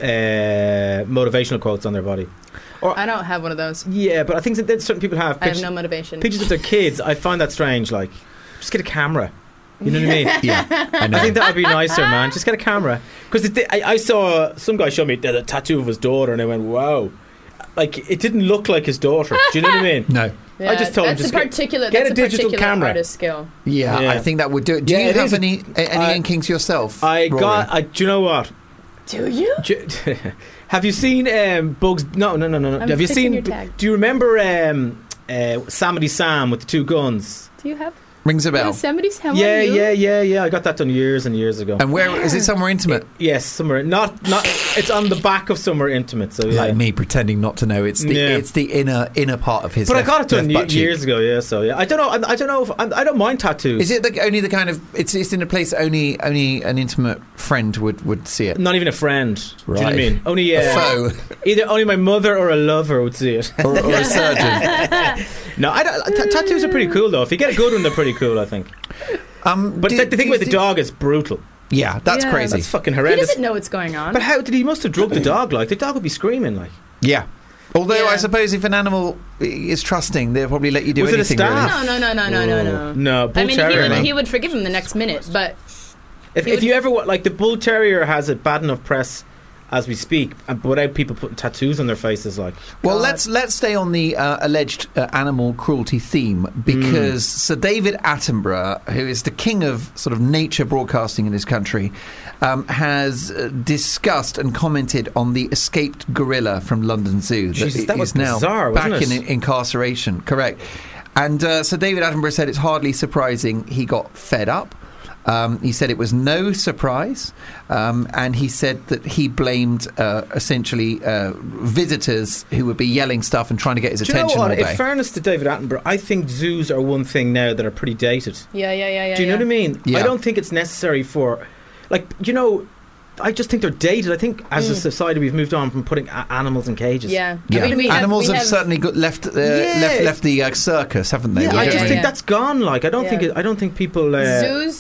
uh, motivational quotes on their body. I don't have one of those. Yeah, but I think that that certain people have I have pictures, no motivation. pictures of their kids. I find that strange. Like, just get a camera. You know what I mean? Yeah, I know. I think that would be nicer, man. Just get a camera. Because I, I saw some guy show me the, the tattoo of his daughter, and I went, "Wow!" Like it didn't look like his daughter. Do you know what I mean? No. Yeah, I just told him that's just a get- particular. get that's a digital particular camera. artist skill. Yeah, Yeah. I think that would do it. Do Yeah, you it have is a- any a- any I- inkings yourself? I Rory? got. I, do you know what? Do you? Do you- have you seen um, Bugs? No, no, no, no. no. I'm Have you fixing seen? your tag. Do you remember um, uh, Samity Sam with the two guns? Do you have Rings a bell. Yosemite? How yeah, are you? yeah, yeah, yeah. I got that done years and years ago. And where is it? Somewhere intimate. Yes, somewhere. Not, not. It's on the back of somewhere intimate. So yeah. Like me pretending not to know. It's the Yeah. it's the inner inner part of his. But left, I got it done left ye- butt cheek. years ago. Yeah. So yeah. I don't know. I, I don't know if I, I don't mind tattoos. Is it the, only the kind of? It's it's in a place only only an intimate friend would, would see it. Not even a friend. Do you know what I Right. mean? Only A uh, foe either only my mother or a lover would see it. or, or a surgeon. No, I don't, t- tattoos are pretty cool though. If you get a good one, they're pretty cool. I think. Um, But do- the, the do thing you about the think- dog is brutal. Yeah, that's Yeah. crazy. That's fucking He horrendous. doesn't know what's going on. But how did he must have drugged the dog? Like the dog would be screaming. Like Yeah. Although Yeah. I suppose if an animal is trusting, they'll probably let you do Was it a anything. staff? Really. no, no, no, no, no, no, no. no, bull I mean, he terrier. would, man. he would forgive him the next minute, but if, he if would- you ever wa- like the bull terrier has a bad enough press as we speak, and without people putting tattoos on their faces, like Well, God. let's let's stay on the uh, alleged uh, animal cruelty theme because Sir David Attenborough, who is the king of sort of nature broadcasting in this country, um, has uh, discussed and commented on the escaped gorilla from London Zoo Jesus, that is was now bizarre, back wasn't in it? incarceration. Correct. And uh, Sir David Attenborough said it's hardly surprising he got fed up. Um, he said it was no surprise, um, and he said that he blamed uh, essentially uh, visitors who would be yelling stuff and trying to get his do you know attention what? all day. In fairness to David Attenborough, I think zoos are one thing now that are pretty dated. yeah, yeah, yeah, yeah. Do you know yeah. what I mean? Yeah. I don't think it's necessary for, like, you know, I just think they're dated. I think as a Mm. society we've moved on from putting a- animals in cages. Yeah. Yeah. I mean, we have- Animals we have, have- certainly got left uh, Yeah. left left the uh, circus, haven't they? Yeah, We I don't just really- think yeah. that's gone. Like, I don't Yeah. think it, I don't think people. Uh, Zoos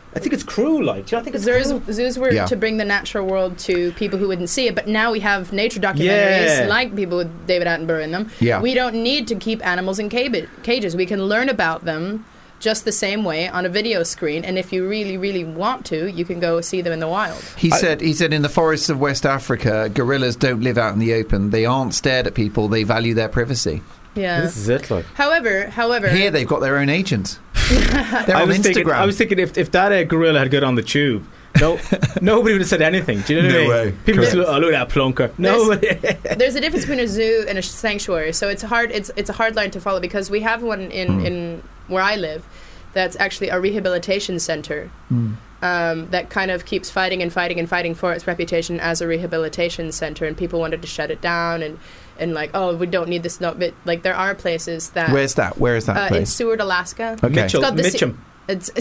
I think it's cruel. Like, do you know, I think it's Zoos, cruel. zoos were Yeah. to bring the natural world to people who wouldn't see it, but now we have nature documentaries Yeah. like people with David Attenborough in them. Yeah. We don't need to keep animals in cab- cages. We can learn about them just the same way on a video screen, and if you really, really want to, you can go see them in the wild. He said, he said in the forests of West Africa, gorillas don't live out in the open. They aren't stared at people. They value their privacy. Yeah. This is it, like. However, however, Here they've got their own agents. They're I on was Instagram. thinking, I was thinking if, if that uh, gorilla had got on the tube, no, nobody would have said anything. Do you know what No I mean? way. People Correct. would say, "Oh, look at that plunker." Nobody. there's a difference between a zoo and a sanctuary, so it's hard. It's it's a hard line to follow because we have one in, in where I live, that's actually a rehabilitation center. Um, that kind of keeps fighting and fighting and fighting for its reputation as a rehabilitation center, and people wanted to shut it down and, and like, oh, we don't need this. No, but like there are places that Where's that? Where is that uh, in place? Seward, Alaska. Okay. Mitchell, It's got the se- Mitchum. It's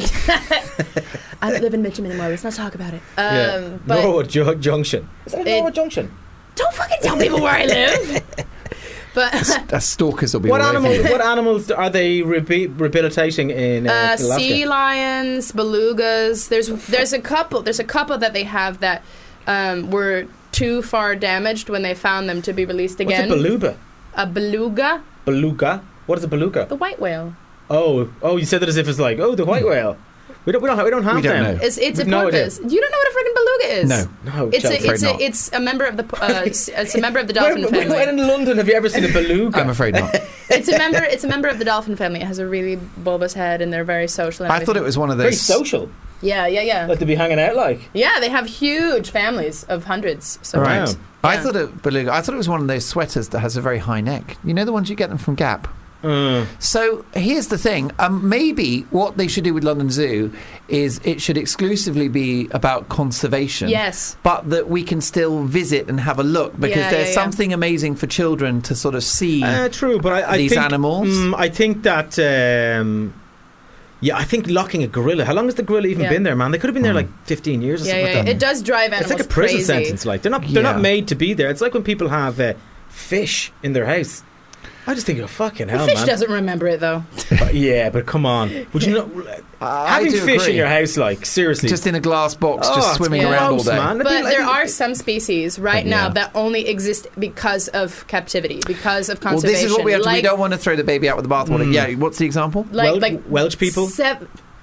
I don't live in Mitcham anymore. Let's not talk about it. Um, Yeah. But Norwood Ju- Junction. Is that It- Norwood Junction? don't fucking tell people where I live. But That's stalkers will be What all over animals? you. What animals are they rehabi- rehabilitating in uh, uh, Alaska? sea lions, belugas. There's there's a couple. There's a couple that they have that um, were too far damaged when they found them to be released What's again. a beluga? A beluga, Beluga? What is a beluga? the white whale. Oh, oh, you said that as if it's like, oh, the white whale. We don't, we don't, have, we don't have We don't them. know. It's it's a We've no idea. porpoise. You don't know what a freaking beluga is? No. No, It's Chelsea. a it's afraid a not. it's a member of the uh, it's, it's a member of the Where, dolphin where, family. where in London have you ever seen a beluga? I'm afraid not. It's a member. It's a member of the dolphin family. It has a really bulbous head, and they're very social. And I thought it was one of Very those. social. Yeah, yeah, yeah. Like to be hanging out like. Yeah, they have huge families of hundreds. So Right. Wow. I Yeah. thought it beluga. I thought it was one of those sweaters that has a very high neck. You know the ones you get them from Gap. Uh, So here's the thing. Um, maybe what they should do with London Zoo is it should exclusively be about conservation. Yes. But that we can still visit and have a look because Yeah, there's yeah, yeah. something amazing for children to sort of see. uh, true, but I, I These think, animals? Mm, I think that. Um, yeah, I think locking a gorilla. How long has the gorilla even Yeah. been there, man? They could have been there Mm. like fifteen years or Yeah, something yeah, like that. it does drive It's animals like a prison crazy. sentence. Like they're not, they're not Yeah. made to be there. It's like when people have uh, fish in their house. I just think, oh fucking The hell, fish man. doesn't remember it though. But, yeah, but come on, would you not I having do fish agree. in your house? Like seriously, Just in a glass box, Oh, just it's swimming gross, around all day. man. It'd be But like- there are some species right Yeah. now that only exist because of captivity, because of Well, conservation. this is what we have to. like, we don't want to throw the baby out with the bathwater. Mm. Yeah. What's the example? like, Wel- like Welsh people. sev-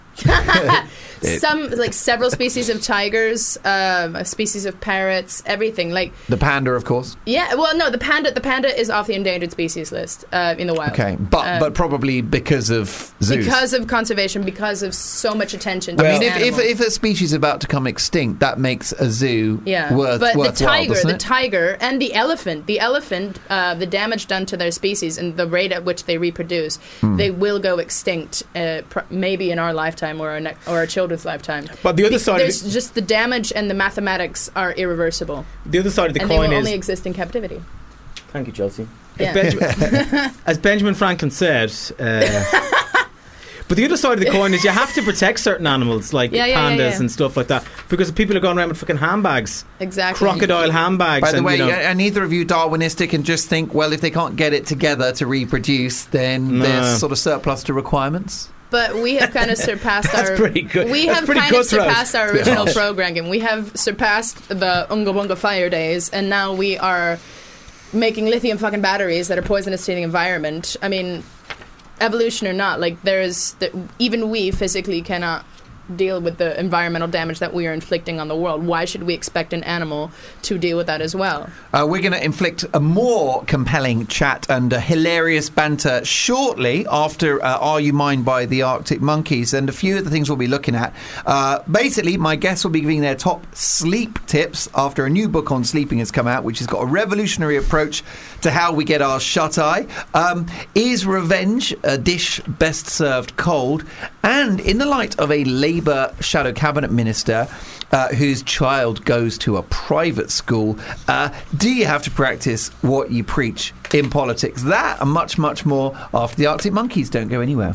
some like several species of tigers, um, a species of parrots, everything. Like The panda, of course. yeah, well, no, the panda. The panda is off the endangered species list uh, in the wild. Okay, but Um, but probably because of zoos. Because of conservation, because of so much attention. To I mean, this if, if, animal. if a species is about to come extinct, that makes a zoo Yeah, worth but the worthwhile, tiger, doesn't the it? tiger, and the elephant, the elephant, uh, the damage done to their species and the rate at which they reproduce, Hmm. they will go extinct, uh, pr- maybe in our lifetime or our, ne- or our children's lifetime. But the other Be- side, of there's the, just the damage and the mathematics are irreversible, the other side of the and they coin will is. only exist in captivity. Thank you, Chelsea. Yeah. As, Benjamin, as Benjamin Franklin said. Uh, But the other side of the coin is you have to protect certain animals like Yeah, yeah, pandas yeah, yeah. and stuff like that because people are going around with fucking handbags, Exactly. crocodile handbags. By the and, way, you know, are neither of you Darwinistic and just think, well, if they can't get it together to reproduce, then No. there's sort of surplus to requirements? But we have kind of surpassed That's our. pretty good. We That's have pretty kind of cutthroat. surpassed our It's a bit original harsh. programming. We have surpassed the Unga Bunga Fire days, and now we are making lithium fucking batteries that are poisonous to the environment. I mean, evolution or not, like there's the, even we physically cannot deal with the environmental damage that we are inflicting on the world. Why should we expect an animal to deal with that as well? Uh, we're going to inflict a more compelling chat and a hilarious banter shortly after uh, Are You Mine by the Arctic Monkeys, and a few of the things we'll be looking at. Uh, basically, my guests will be giving their top sleep tips after a new book on sleeping has come out, which has got a revolutionary approach to how we get our shut-eye. Um, is revenge a dish best served cold? And in the light of a Labour shadow cabinet minister uh, whose child goes to a private school, uh, do you have to practice what you preach in politics? That and much, much more after the Arctic Monkeys. Don't go anywhere.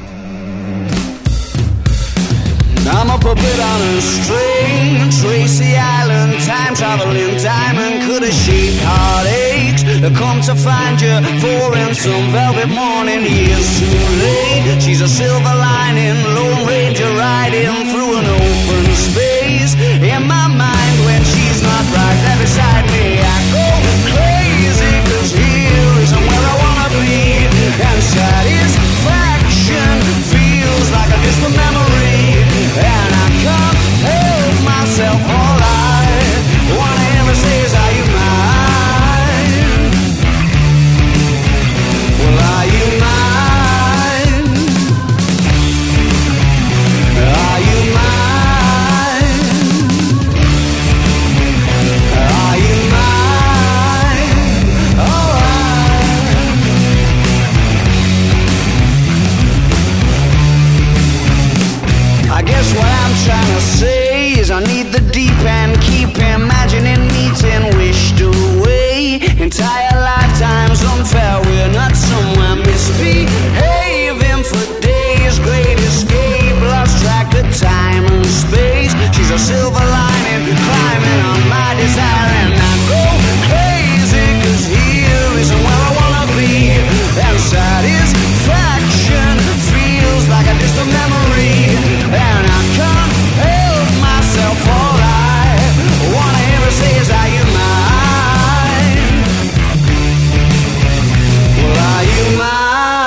I'm a puppet on a string, Tracy Island, time traveling diamond. Could a sheep heartaches come to find you for in some velvet morning? Years too late, she's a silver lining, Lone Ranger riding through an old I guess what I'm trying to say is I need the deep end. Keep imagining meeting wished away. Entire lifetimes unfair. We're not somewhere misbehaving for days. Great escape, lost track of time and space. She's a silver lining climbing on my desire, and I go crazy 'cause here isn't where I wanna be. And satisfaction feels like a distant memory, and I can't help myself. All I wanna hear her say is, are you mine? Well, are you mine?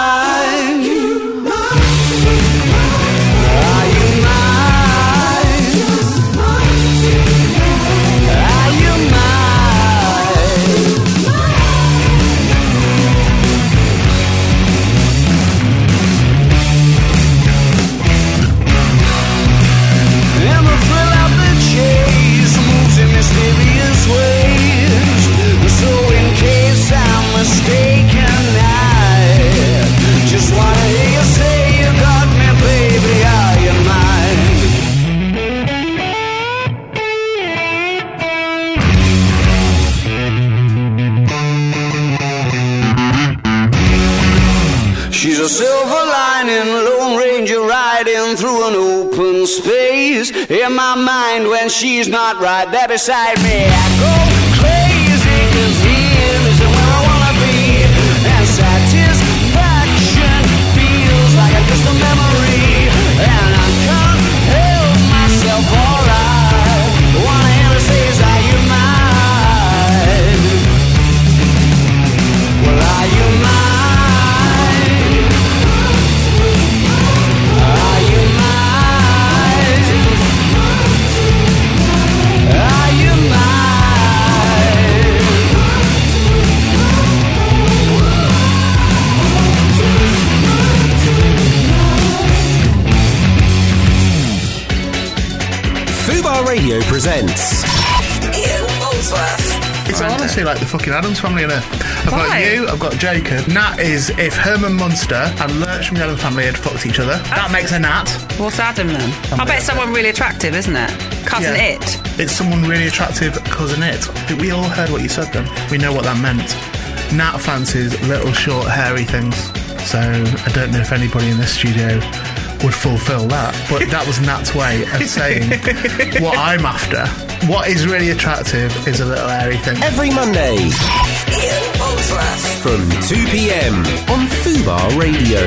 Are you mine? Are you mine? And the thrill of the chase moves in mysterious ways. So in case I'm mistaken, I just wanna hear you say you got me, baby. Are you mine? She's a silver lining, Lone Ranger riding through an open space. In my mind when she's not right there beside me, I go crazy 'cause here isn't where I wanna be. And satisfaction feels like a distant memory, and I can't help myself. All I wanna hear her say is, are you mine? Well, are you mine? Are you mine? Are you mine? Fubar Radio presents Ian Boldsworth. It's honestly like the fucking Addams Family, innit? I've Why? got you, I've got Jacob. Nat is if Herman Munster and Lurch from the Addams Family had fucked each other. That makes a Nat. What's Adam then? I bet it's someone really attractive, isn't it? Cousin Yeah. It. It's someone really attractive, cousin It. We all heard what you said then. We know what that meant. Nat fancies little short hairy things. So I don't know if anybody in this studio would fulfil that. But that was Nat's way of saying what I'm after. What is really attractive is a little hairy thing. every Monday Ian Boldsworth. from two p.m. on Fubar Radio.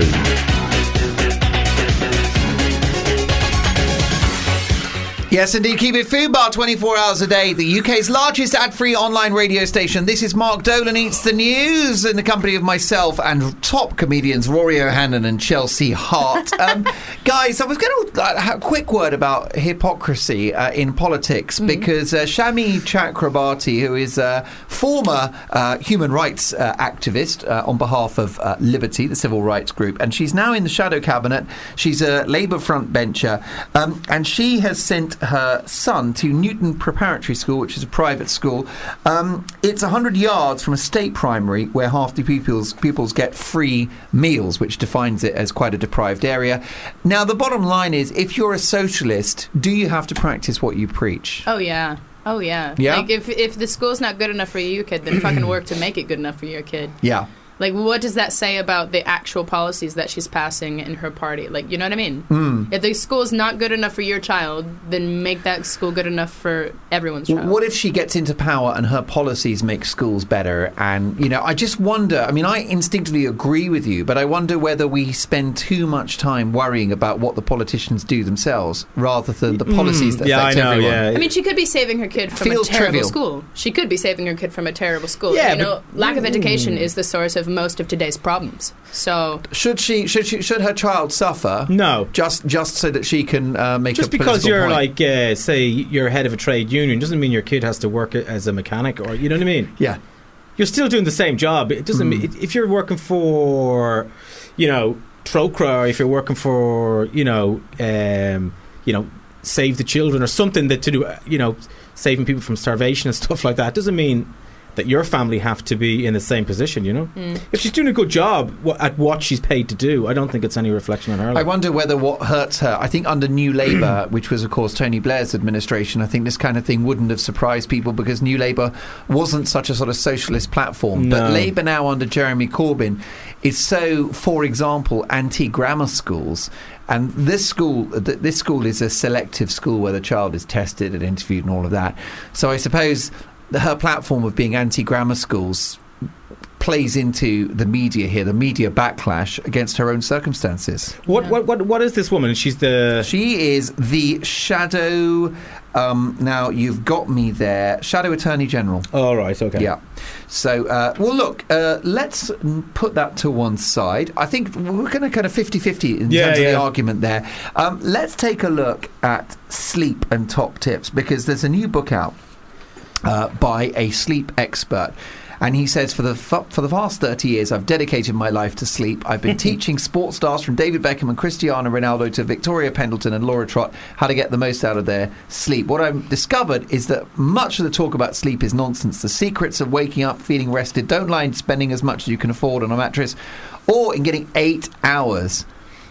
Yes, indeed. Keep it Fubar twenty-four hours a day. The U K's largest ad-free online radio station. This is Mark Dolan Eats the News in the company of myself and top comedians Rory O'Hanlon and Chelsea Hart. Um, guys, I was going to uh, have a quick word about hypocrisy uh, in politics mm-hmm. because uh, Shami Chakrabarti, who is a former uh, human rights uh, activist uh, on behalf of uh, Liberty, the civil rights group, and she's now in the shadow cabinet. She's a Labour frontbencher, um, and she has sent her son to Newton Preparatory School, which is a private school. Um, it's one hundred yards from a state primary where half the pupils pupils get free meals, which defines it as quite a deprived area. Now, the bottom line is, if you're a socialist, do you have to practice what you preach? Oh, yeah. Oh, yeah. Yeah? Like, if, if the school's not good enough for your kid, then fucking work to make it good enough for your kid. Yeah. Like, what does that say about the actual policies that she's passing in her party? Like, you know what I mean? Mm. If the school's not good enough for your child, then make that school good enough for everyone's child. What if she gets into power and her policies make schools better? And, you know, I just wonder, I mean, I instinctively agree with you, but I wonder whether we spend too much time worrying about what the politicians do themselves rather than the policies that yeah, affect I know, everyone. yeah. I mean, she could be saving her kid from Feels a terrible trivial. school. She could be saving her kid from a terrible school. Yeah, you know, but- lack of education is the source of most of today's problems. So Should she? Should she? Should her child suffer? No. Just, just so that she can uh, make Just a because political you're point. like, uh, say, you're head of a trade union doesn't mean your kid has to work as a mechanic, or you know what I mean? Yeah. You're still doing the same job. It doesn't Mm. mean if you're working for, you know, Trocra, or if you're working for, you know, um, you know, Save the Children or something that to do, you know, saving people from starvation and stuff like that. Doesn't mean that your family have to be in the same position, you know? Mm. If she's doing a good job w- at what she's paid to do, I don't think it's any reflection on her. I wonder whether what hurts her, I think under New Labour, which was of course Tony Blair's administration, I think this kind of thing wouldn't have surprised people because New Labour wasn't such a sort of socialist platform. No. But Labour now under Jeremy Corbyn is so, for example, anti-grammar schools. And this school, th- this school is a selective school where the child is tested and interviewed and all of that. So I suppose her platform of being anti-grammar schools plays into the media here, the media backlash against her own circumstances. What what what what is this woman? She's the She is the shadow. Um, now you've got me there. Shadow Attorney General. Oh right, okay. Yeah. So, uh, well, look. Uh, let's put that to one side. I think we're going to kind of fifty-fifty in Yeah, terms of yeah. the argument there. Um, let's take a look at sleep and top tips because there's a new book out uh, by a sleep expert. And he says, for the f- for the past thirty years, I've dedicated my life to sleep. I've been teaching sports stars from David Beckham and Cristiano Ronaldo to Victoria Pendleton and Laura Trott how to get the most out of their sleep. What I've discovered is that much of the talk about sleep is nonsense. The secrets of waking up feeling rested don't lie in spending as much as you can afford on a mattress or in getting eight hours.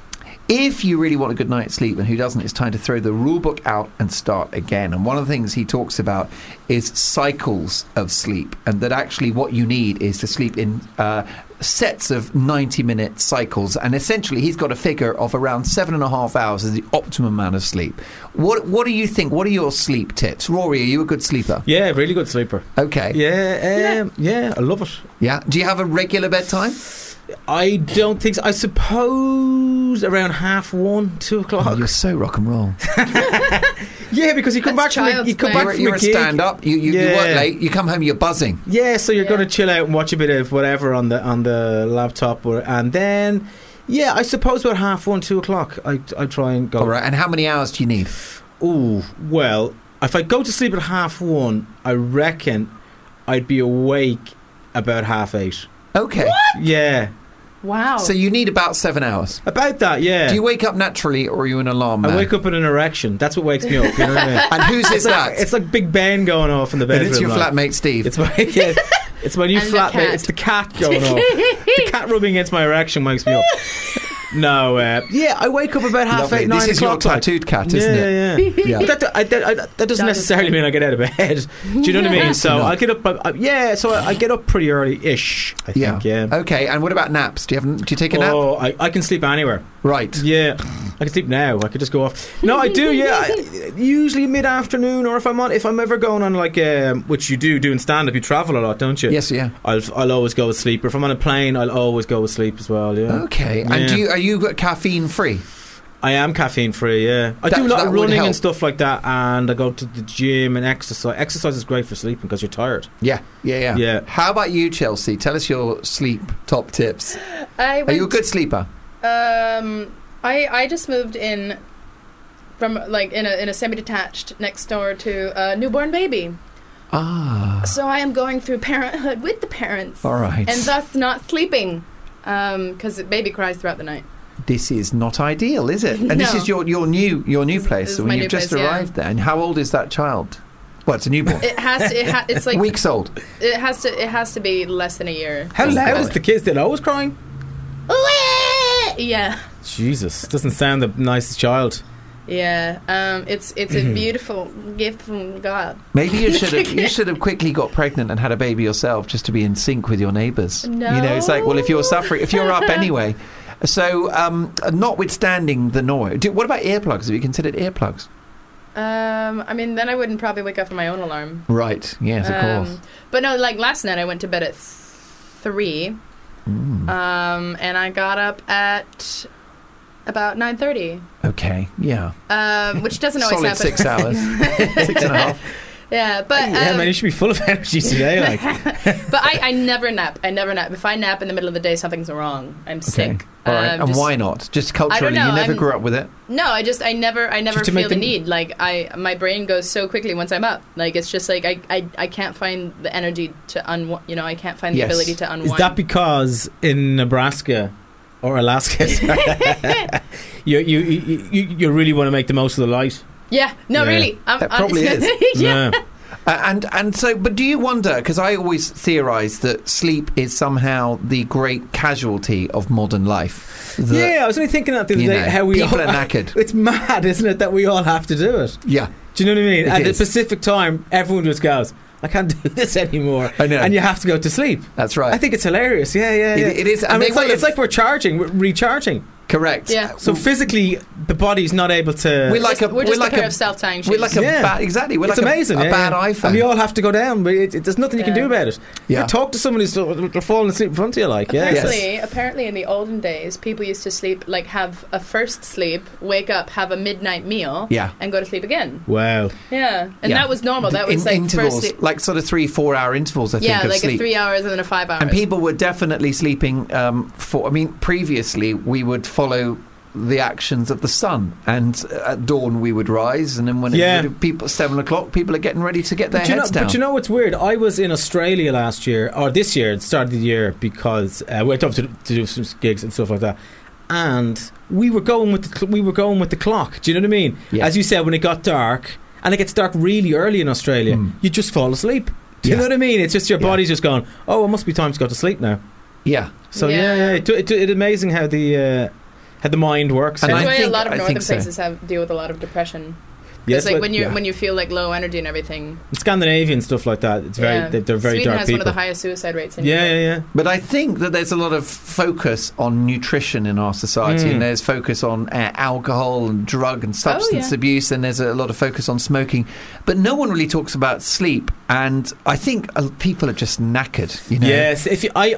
If you really want a good night's sleep, and who doesn't, it's time to throw the rule book out and start again. And one of the things he talks about is cycles of sleep, and that actually what you need is to sleep in uh, sets of ninety-minute cycles. And essentially, he's got a figure of around seven and a half hours as the optimum amount of sleep. What What do you think? What are your sleep tips? Rory, are you a good sleeper? Yeah, really good sleeper. Okay. Yeah, um, yeah, I love it. Yeah. Do you have a regular bedtime? I don't think so. I suppose around half one, two o'clock. Oh, you're so rock and roll. Yeah, because you come That's back from a, child's you come play. back You're, from you're a a gig. stand-up. You, you, you Yeah. work late. You come home, you're buzzing. Yeah, so you're Yeah. going to chill out and watch a bit of whatever on the on the laptop, or, and then yeah, I suppose about half one, two o'clock. I I try and go. All right. And how many hours do you need? Ooh, well, if I go to sleep at half one, I reckon I'd be awake about half eight. Okay. Yeah, Wow. So you need about seven hours. about that. Yeah. Do you wake up naturally, or are you an alarm man? I wake up in an erection. That's what wakes me up. You know what I mean? And whose is It's like, that? it's like Big Ben going off in the And bedroom. it's your like. flatmate Steve. It's my yeah, it's my new And the flatmate. cat. It's the cat going off. The cat rubbing against my erection wakes me up. No, uh, yeah, I wake up about half Lovely. eight, nine This is your o'clock. like- tattooed cat, yeah, isn't it? yeah, yeah. Yeah. But that, I, that, I, that doesn't That necessarily is mean I get out of bed. Do you know what I mean? So No. I get up. I, yeah, so I, I get up pretty early-ish. I Yeah. think. Yeah. Okay. And what about naps? Do you have? Do you take a nap? Oh, I, I can sleep anywhere. Right. Yeah, I can sleep now. I could just go off. No, I do. Yeah, I, usually mid afternoon, or if I'm on, if I'm ever going on like, um, which you do doing stand up, you travel a lot, don't you? Yes. Yeah. I'll I'll always go with sleep. Or if I'm on a plane, I'll always go with sleep as well. Yeah. Okay. Yeah. And do you, are you caffeine free? I am caffeine free. Yeah, I That- do a lot that of would running help. and stuff like that, and I go to the gym and exercise. Exercise is great for sleeping because you're tired. Yeah. Yeah. Yeah. Yeah. How about you, Chelsea? Tell us your sleep top tips. I Are you a went- good sleeper? Um, I I just moved in from like in a in a semi-detached next door to a newborn baby. Ah. So I am going through parenthood with the parents, All right. and thus not sleeping, because the baby cries throughout the night. This is not ideal, is it? And this No. is your, your new your new This- place. this is So my you've new just place, yeah. arrived there. And how old is that child? Well, it's a newborn. It has to. It ha- it's like Weeks old. it has to. It has to be less than a year. How Hello. loud is the kids? They're always crying. Yeah, Jesus, doesn't sound the nicest child. yeah. Um, it's it's a beautiful gift from God. Maybe you should have you should have quickly got pregnant and had a baby yourself, just to be in sync with your neighbours. No. You know, it's like, well, if you're suffering, if you're up anyway. So, um, notwithstanding the noise, do, what about earplugs? Have you considered earplugs? Um, I mean, then I wouldn't probably wake up from my own alarm. Right. Yes, of Um, course. But no, like last night I went to bed at th- three, Mm. um, and I got up at about nine thirty, Okay. Yeah. um, which doesn't always Solid happen. six hours. Six and a half. Yeah, but yeah, um, man, you should be full of energy today. Like, but I, I never nap. I never nap. If I nap in the middle of the day, something's wrong. I'm Okay. sick. All right. Um, and just- why not? Just culturally, know, you never I'm- grew up with it. No, I just I never I never Just to feel make the them- need. Like I my brain goes so quickly once I'm up. Like it's just like I I, I can't find the energy to unwind. You know, I can't find the Yes. ability to unwind. is that because in Nebraska or Alaska, you, you you you you really want to make the most of the light? Yeah, no, Yeah. really. I'm, That I'm- probably is. yeah. Yeah. Uh, and and so, but do you wonder? Because I always theorise that sleep is somehow the great casualty of modern life. That, yeah, I was only thinking that the other you day. know, How we people all, are knackered. It's mad, isn't it, that we all have to do it? Yeah. Do you know what I mean? It At is. the Pacific time, everyone just goes, I can't do this anymore. I know. And you have to go to sleep. That's right. I think it's hilarious. Yeah, yeah, It- yeah. it is, and I mean, they it's, like, will it's have- like we're charging, we're recharging. Correct. Yeah. So physically, the body's not able to. We're like a We're just we're like a pair a, of self-tying shoes. we're like a Yeah. bad, exactly. We're it's like amazing. a, a yeah, bad yeah. iPhone. And we all have to go down, but it, it, there's nothing you can Yeah. do about it. Yeah. You talk to someone who's uh, falling asleep in front of you, like, yeah. Apparently, apparently, in the olden days, people used to sleep like have a first sleep, wake up, have a midnight meal, Yeah. and go to sleep again. Wow. Yeah, and Yeah. that was normal. That was In- like intervals, first sleep. like sort of three, four hour intervals. I think Yeah, of like sleep. a three hours and then a five hours. And people were definitely sleeping um, for. I mean, previously we would follow the actions of the sun, and at dawn we would rise, and then when Yeah. it would people seven o'clock, people are getting ready to get their But you, know, heads down. but you know what's weird? I was in Australia last year, or this year, at the start of the year, because uh, we went up to, to do some gigs and stuff like that. And we were going with the cl- we were going with the clock. Do you know what I mean? Yeah. As you said, when it got dark, and it gets dark really early in Australia, Mm. you just fall asleep. Do you Yeah. know what I mean? It's just your Yeah. body's just going, oh, it must be time to go to sleep now. yeah, So yeah, Yeah. yeah, it, it, it's amazing how the uh, how the mind works. And yeah. I That's why a think- lot of I northern think so. places have deal with a lot of depression. Yeah, It's that's like what- when you yeah. when you feel like low energy and everything. Scandinavian stuff like that. It's very yeah. they, they're very Sweden dark has people. one of the highest suicide rates in yeah, Europe. yeah, yeah. but I think that there's a lot of focus on nutrition in our society, Mm. and there's focus on uh, alcohol and drug and substance yeah. abuse, and there's a lot of focus on smoking. But no one really talks about sleep, and I think uh, people are just knackered. You know? Yes, if you, I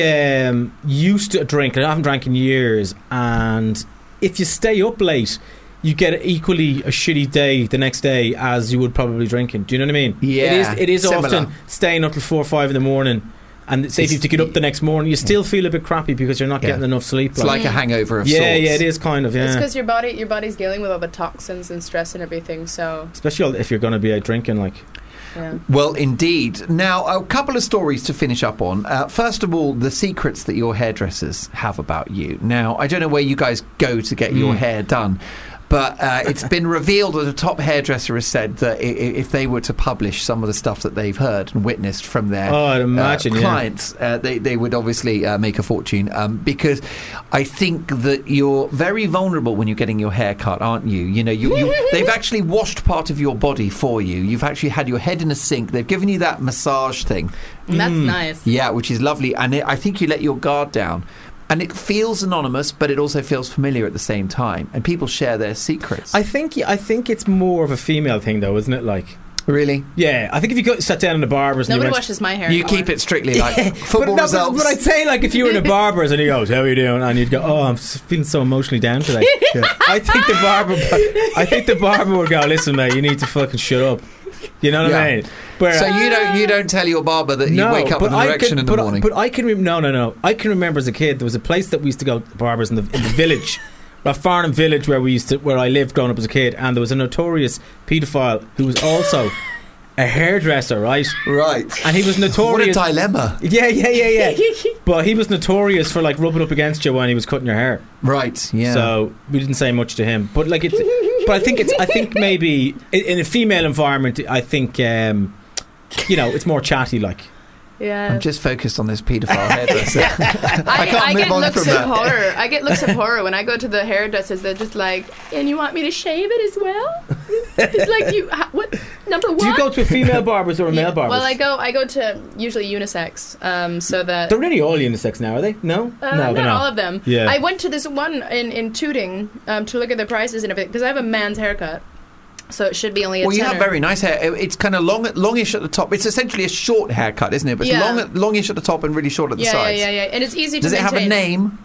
I um, used to drink, and I haven't drank in years, and if you stay up late, you get equally a shitty day the next day as you would probably drinking. Do you know what I mean? Yeah, it is. It is similar. often staying up till four or five in the morning, and say if you have to get up the next morning, you still feel a bit crappy because you're not Yeah. getting enough sleep. It's like a hangover of yeah, sorts. yeah, it is kind of It's yeah. because your body your body's dealing with all the toxins and stress and everything. So Especially if you're going to be out drinking, like. yeah. Well, indeed. Now, a couple of stories to finish up on. Uh, first of all, the secrets that your hairdressers have about you. Now, I don't know where you guys go to get your Mm. hair done, but uh, it's been revealed that a top hairdresser has said that i- i- if they were to publish some of the stuff that they've heard and witnessed from their Oh, I'd imagine, uh, yeah. clients, uh, they, they would obviously uh, make a fortune, um, because I think that you're very vulnerable when you're getting your hair cut, aren't you? You know, you, you, they've actually washed part of your body for you. You've actually had your head in a sink. They've given you that massage thing. And that's Mm. nice. Yeah, which is lovely. And it, I think you let your guard down. And it feels anonymous, but it also feels familiar at the same time. And people share their secrets. I think I think it's more of a female thing, though, isn't it? Like, really? yeah, I think if you go, sat down in the barbers, and Nobody you went, washes my hair. You anymore. keep it strictly like football but, no, but, results. but I'd say, like, if you were in a barber's and he goes, "How are you doing?" and you'd go, "Oh, I'm s- feeling so emotionally down today." I think the barber, I think the barber would go, "Listen, mate, you need to fucking shut up." You know what Yeah. I mean? Where, so you don't you don't tell your barber that no, you wake up but with an I erection can, in the but, morning. But I can rem- no, no, no. I can remember as a kid there was a place that we used to go to barbers in the in the village, a Farnham village where we used to where I lived growing up as a kid, and there was a notorious paedophile who was also a hairdresser, right? Right. And he was notorious. What a dilemma. Yeah, yeah, yeah, yeah. But he was notorious for like rubbing up against you when he was cutting your hair. Right. Yeah. So we didn't say much to him. But like it's but I think it's I think maybe in, in a female environment I think um, you know, it's more chatty like. Yeah. I'm just focused on this paedophile hairdresser. I, I can't I move get on looks from of that. horror. I get looks of horror when I go to the hairdressers. They're just like, "And you want me to shave it as well?" It's like you. ha- What number one? Do you go to a female barber's or a male barber's? Well, I go. I go to usually unisex. Um, so that They're really all unisex now, are they? No, Uh, no, not they're not all of them. Yeah. I went to this one in in Tooting um, to look at the prices and everything because I have a man's haircut, so it should be only a Well, you have tenner. very nice hair. It- It's kind of long, longish at the top. It's essentially a short haircut, isn't it? But it's Yeah. long, at- longish at the top and really short at the yeah, yeah, sides. yeah, yeah, and it's easy Does to it have a maintain. name?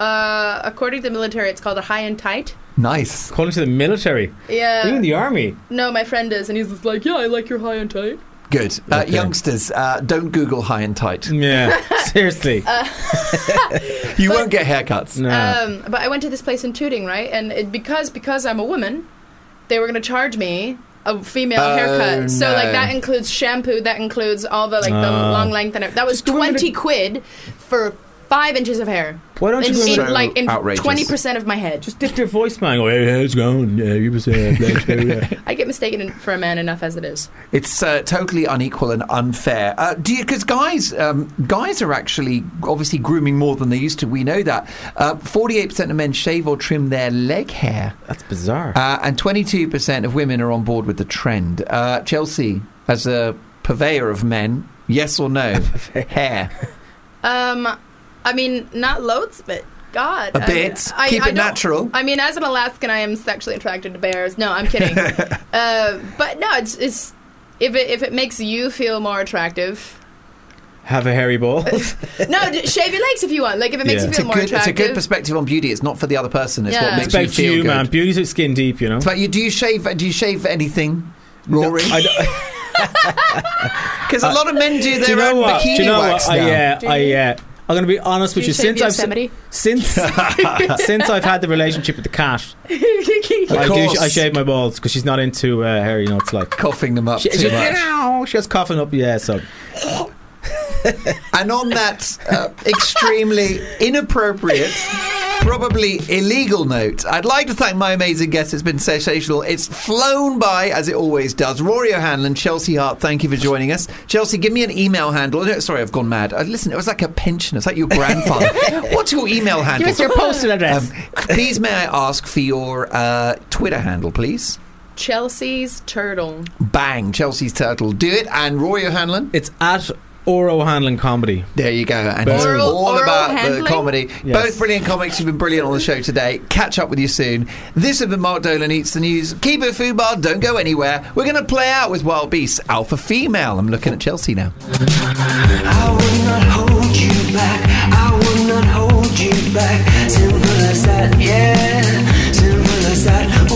Uh, according to the military, it's called a high and tight. Nice. According to the military, Yeah. even the army. No, my friend is, and he's just like, "Yeah, I like your high and tight." Good. Uh, Okay. Youngsters, uh, don't Google high and tight. Yeah, seriously. Uh, You But- won't get haircuts. no. Um, but I went to this place in Tooting, right? And it, because because I'm a woman, they were going to charge me a female Oh, haircut. So like no. that includes shampoo, that includes all the like the Ah. long length, and it- that was Just go in twenty quid for five inches of hair. Why don't you in, go in, with- So like in outrageous. twenty percent of my head? Just dip your voice, man. Go, hey, how's it going? Yeah, you was, uh, I get mistaken for a man enough as it is. It's uh, totally unequal and unfair. Uh, do you? Because guys, um, guys are actually obviously grooming more than they used to. We know that. Uh, Forty-eight percent of men shave or trim their leg hair, That's bizarre. uh, and twenty-two percent of women are on board with the trend. Uh, Chelsea, as a purveyor of men, yes or no? Hair, Um, I mean, not loads, but God, a I- bit. I, Keep I it don't- natural. I mean, as an Alaskan, I am sexually attracted to bears. No, I'm kidding. uh, but no, it's it's if it if it makes you feel more attractive. Have a hairy ball. No, d- shave your legs if you want. Like if it makes Yeah. you It's feel a more good. It's a attractive. good perspective on beauty. It's not for the other person. It's Yeah. what It's makes you about feel you, good. man. Beauty's at skin deep, you know. It's about you. Do you shave? Do you shave anything, Rory? I don't- Because a lot of men do their Do you know own what? bikini Do you know wax what? I, now. uh, I, uh, I'm going to be honest Do with you you. shave Since I've Yosemite? since since I've had the relationship with the cat, I do. course. I shave my balls because she's not into uh, hairy nuts. Like Coughing them up she, too she, much. you know, she was coughing up. Yeah, so And on that uh, extremely inappropriate, probably illegal note, I'd like to thank my amazing guest. It's been sensational. It's flown by, as it always does. Rory O'Hanlon, Chelsea Hart, thank you for joining us. Chelsea, give me an email handle. No, sorry, I've gone mad. Uh, listen, it was like a pension. It's like your grandfather. What's your email handle? give us your postal address. Um, please, may I ask for your uh, Twitter handle, please? Chelsea's turtle. Bang, Chelsea's Turtle. Do it. And Rory O'Hanlon? it's at Oro Handling Comedy. There you go. And it's Oral- all oral about the handling? comedy. Yes. Both brilliant comics. You've been brilliant on the show today. Catch up with you soon. This has been Mark Dolan Eats the News. Keep it Fubar. Don't go anywhere. We're going to play out with Wild Beasts, Alpha Female. I'm looking at Chelsea now. I would not hold you back. I would not hold you back. Simple as that, yeah. Simple as that.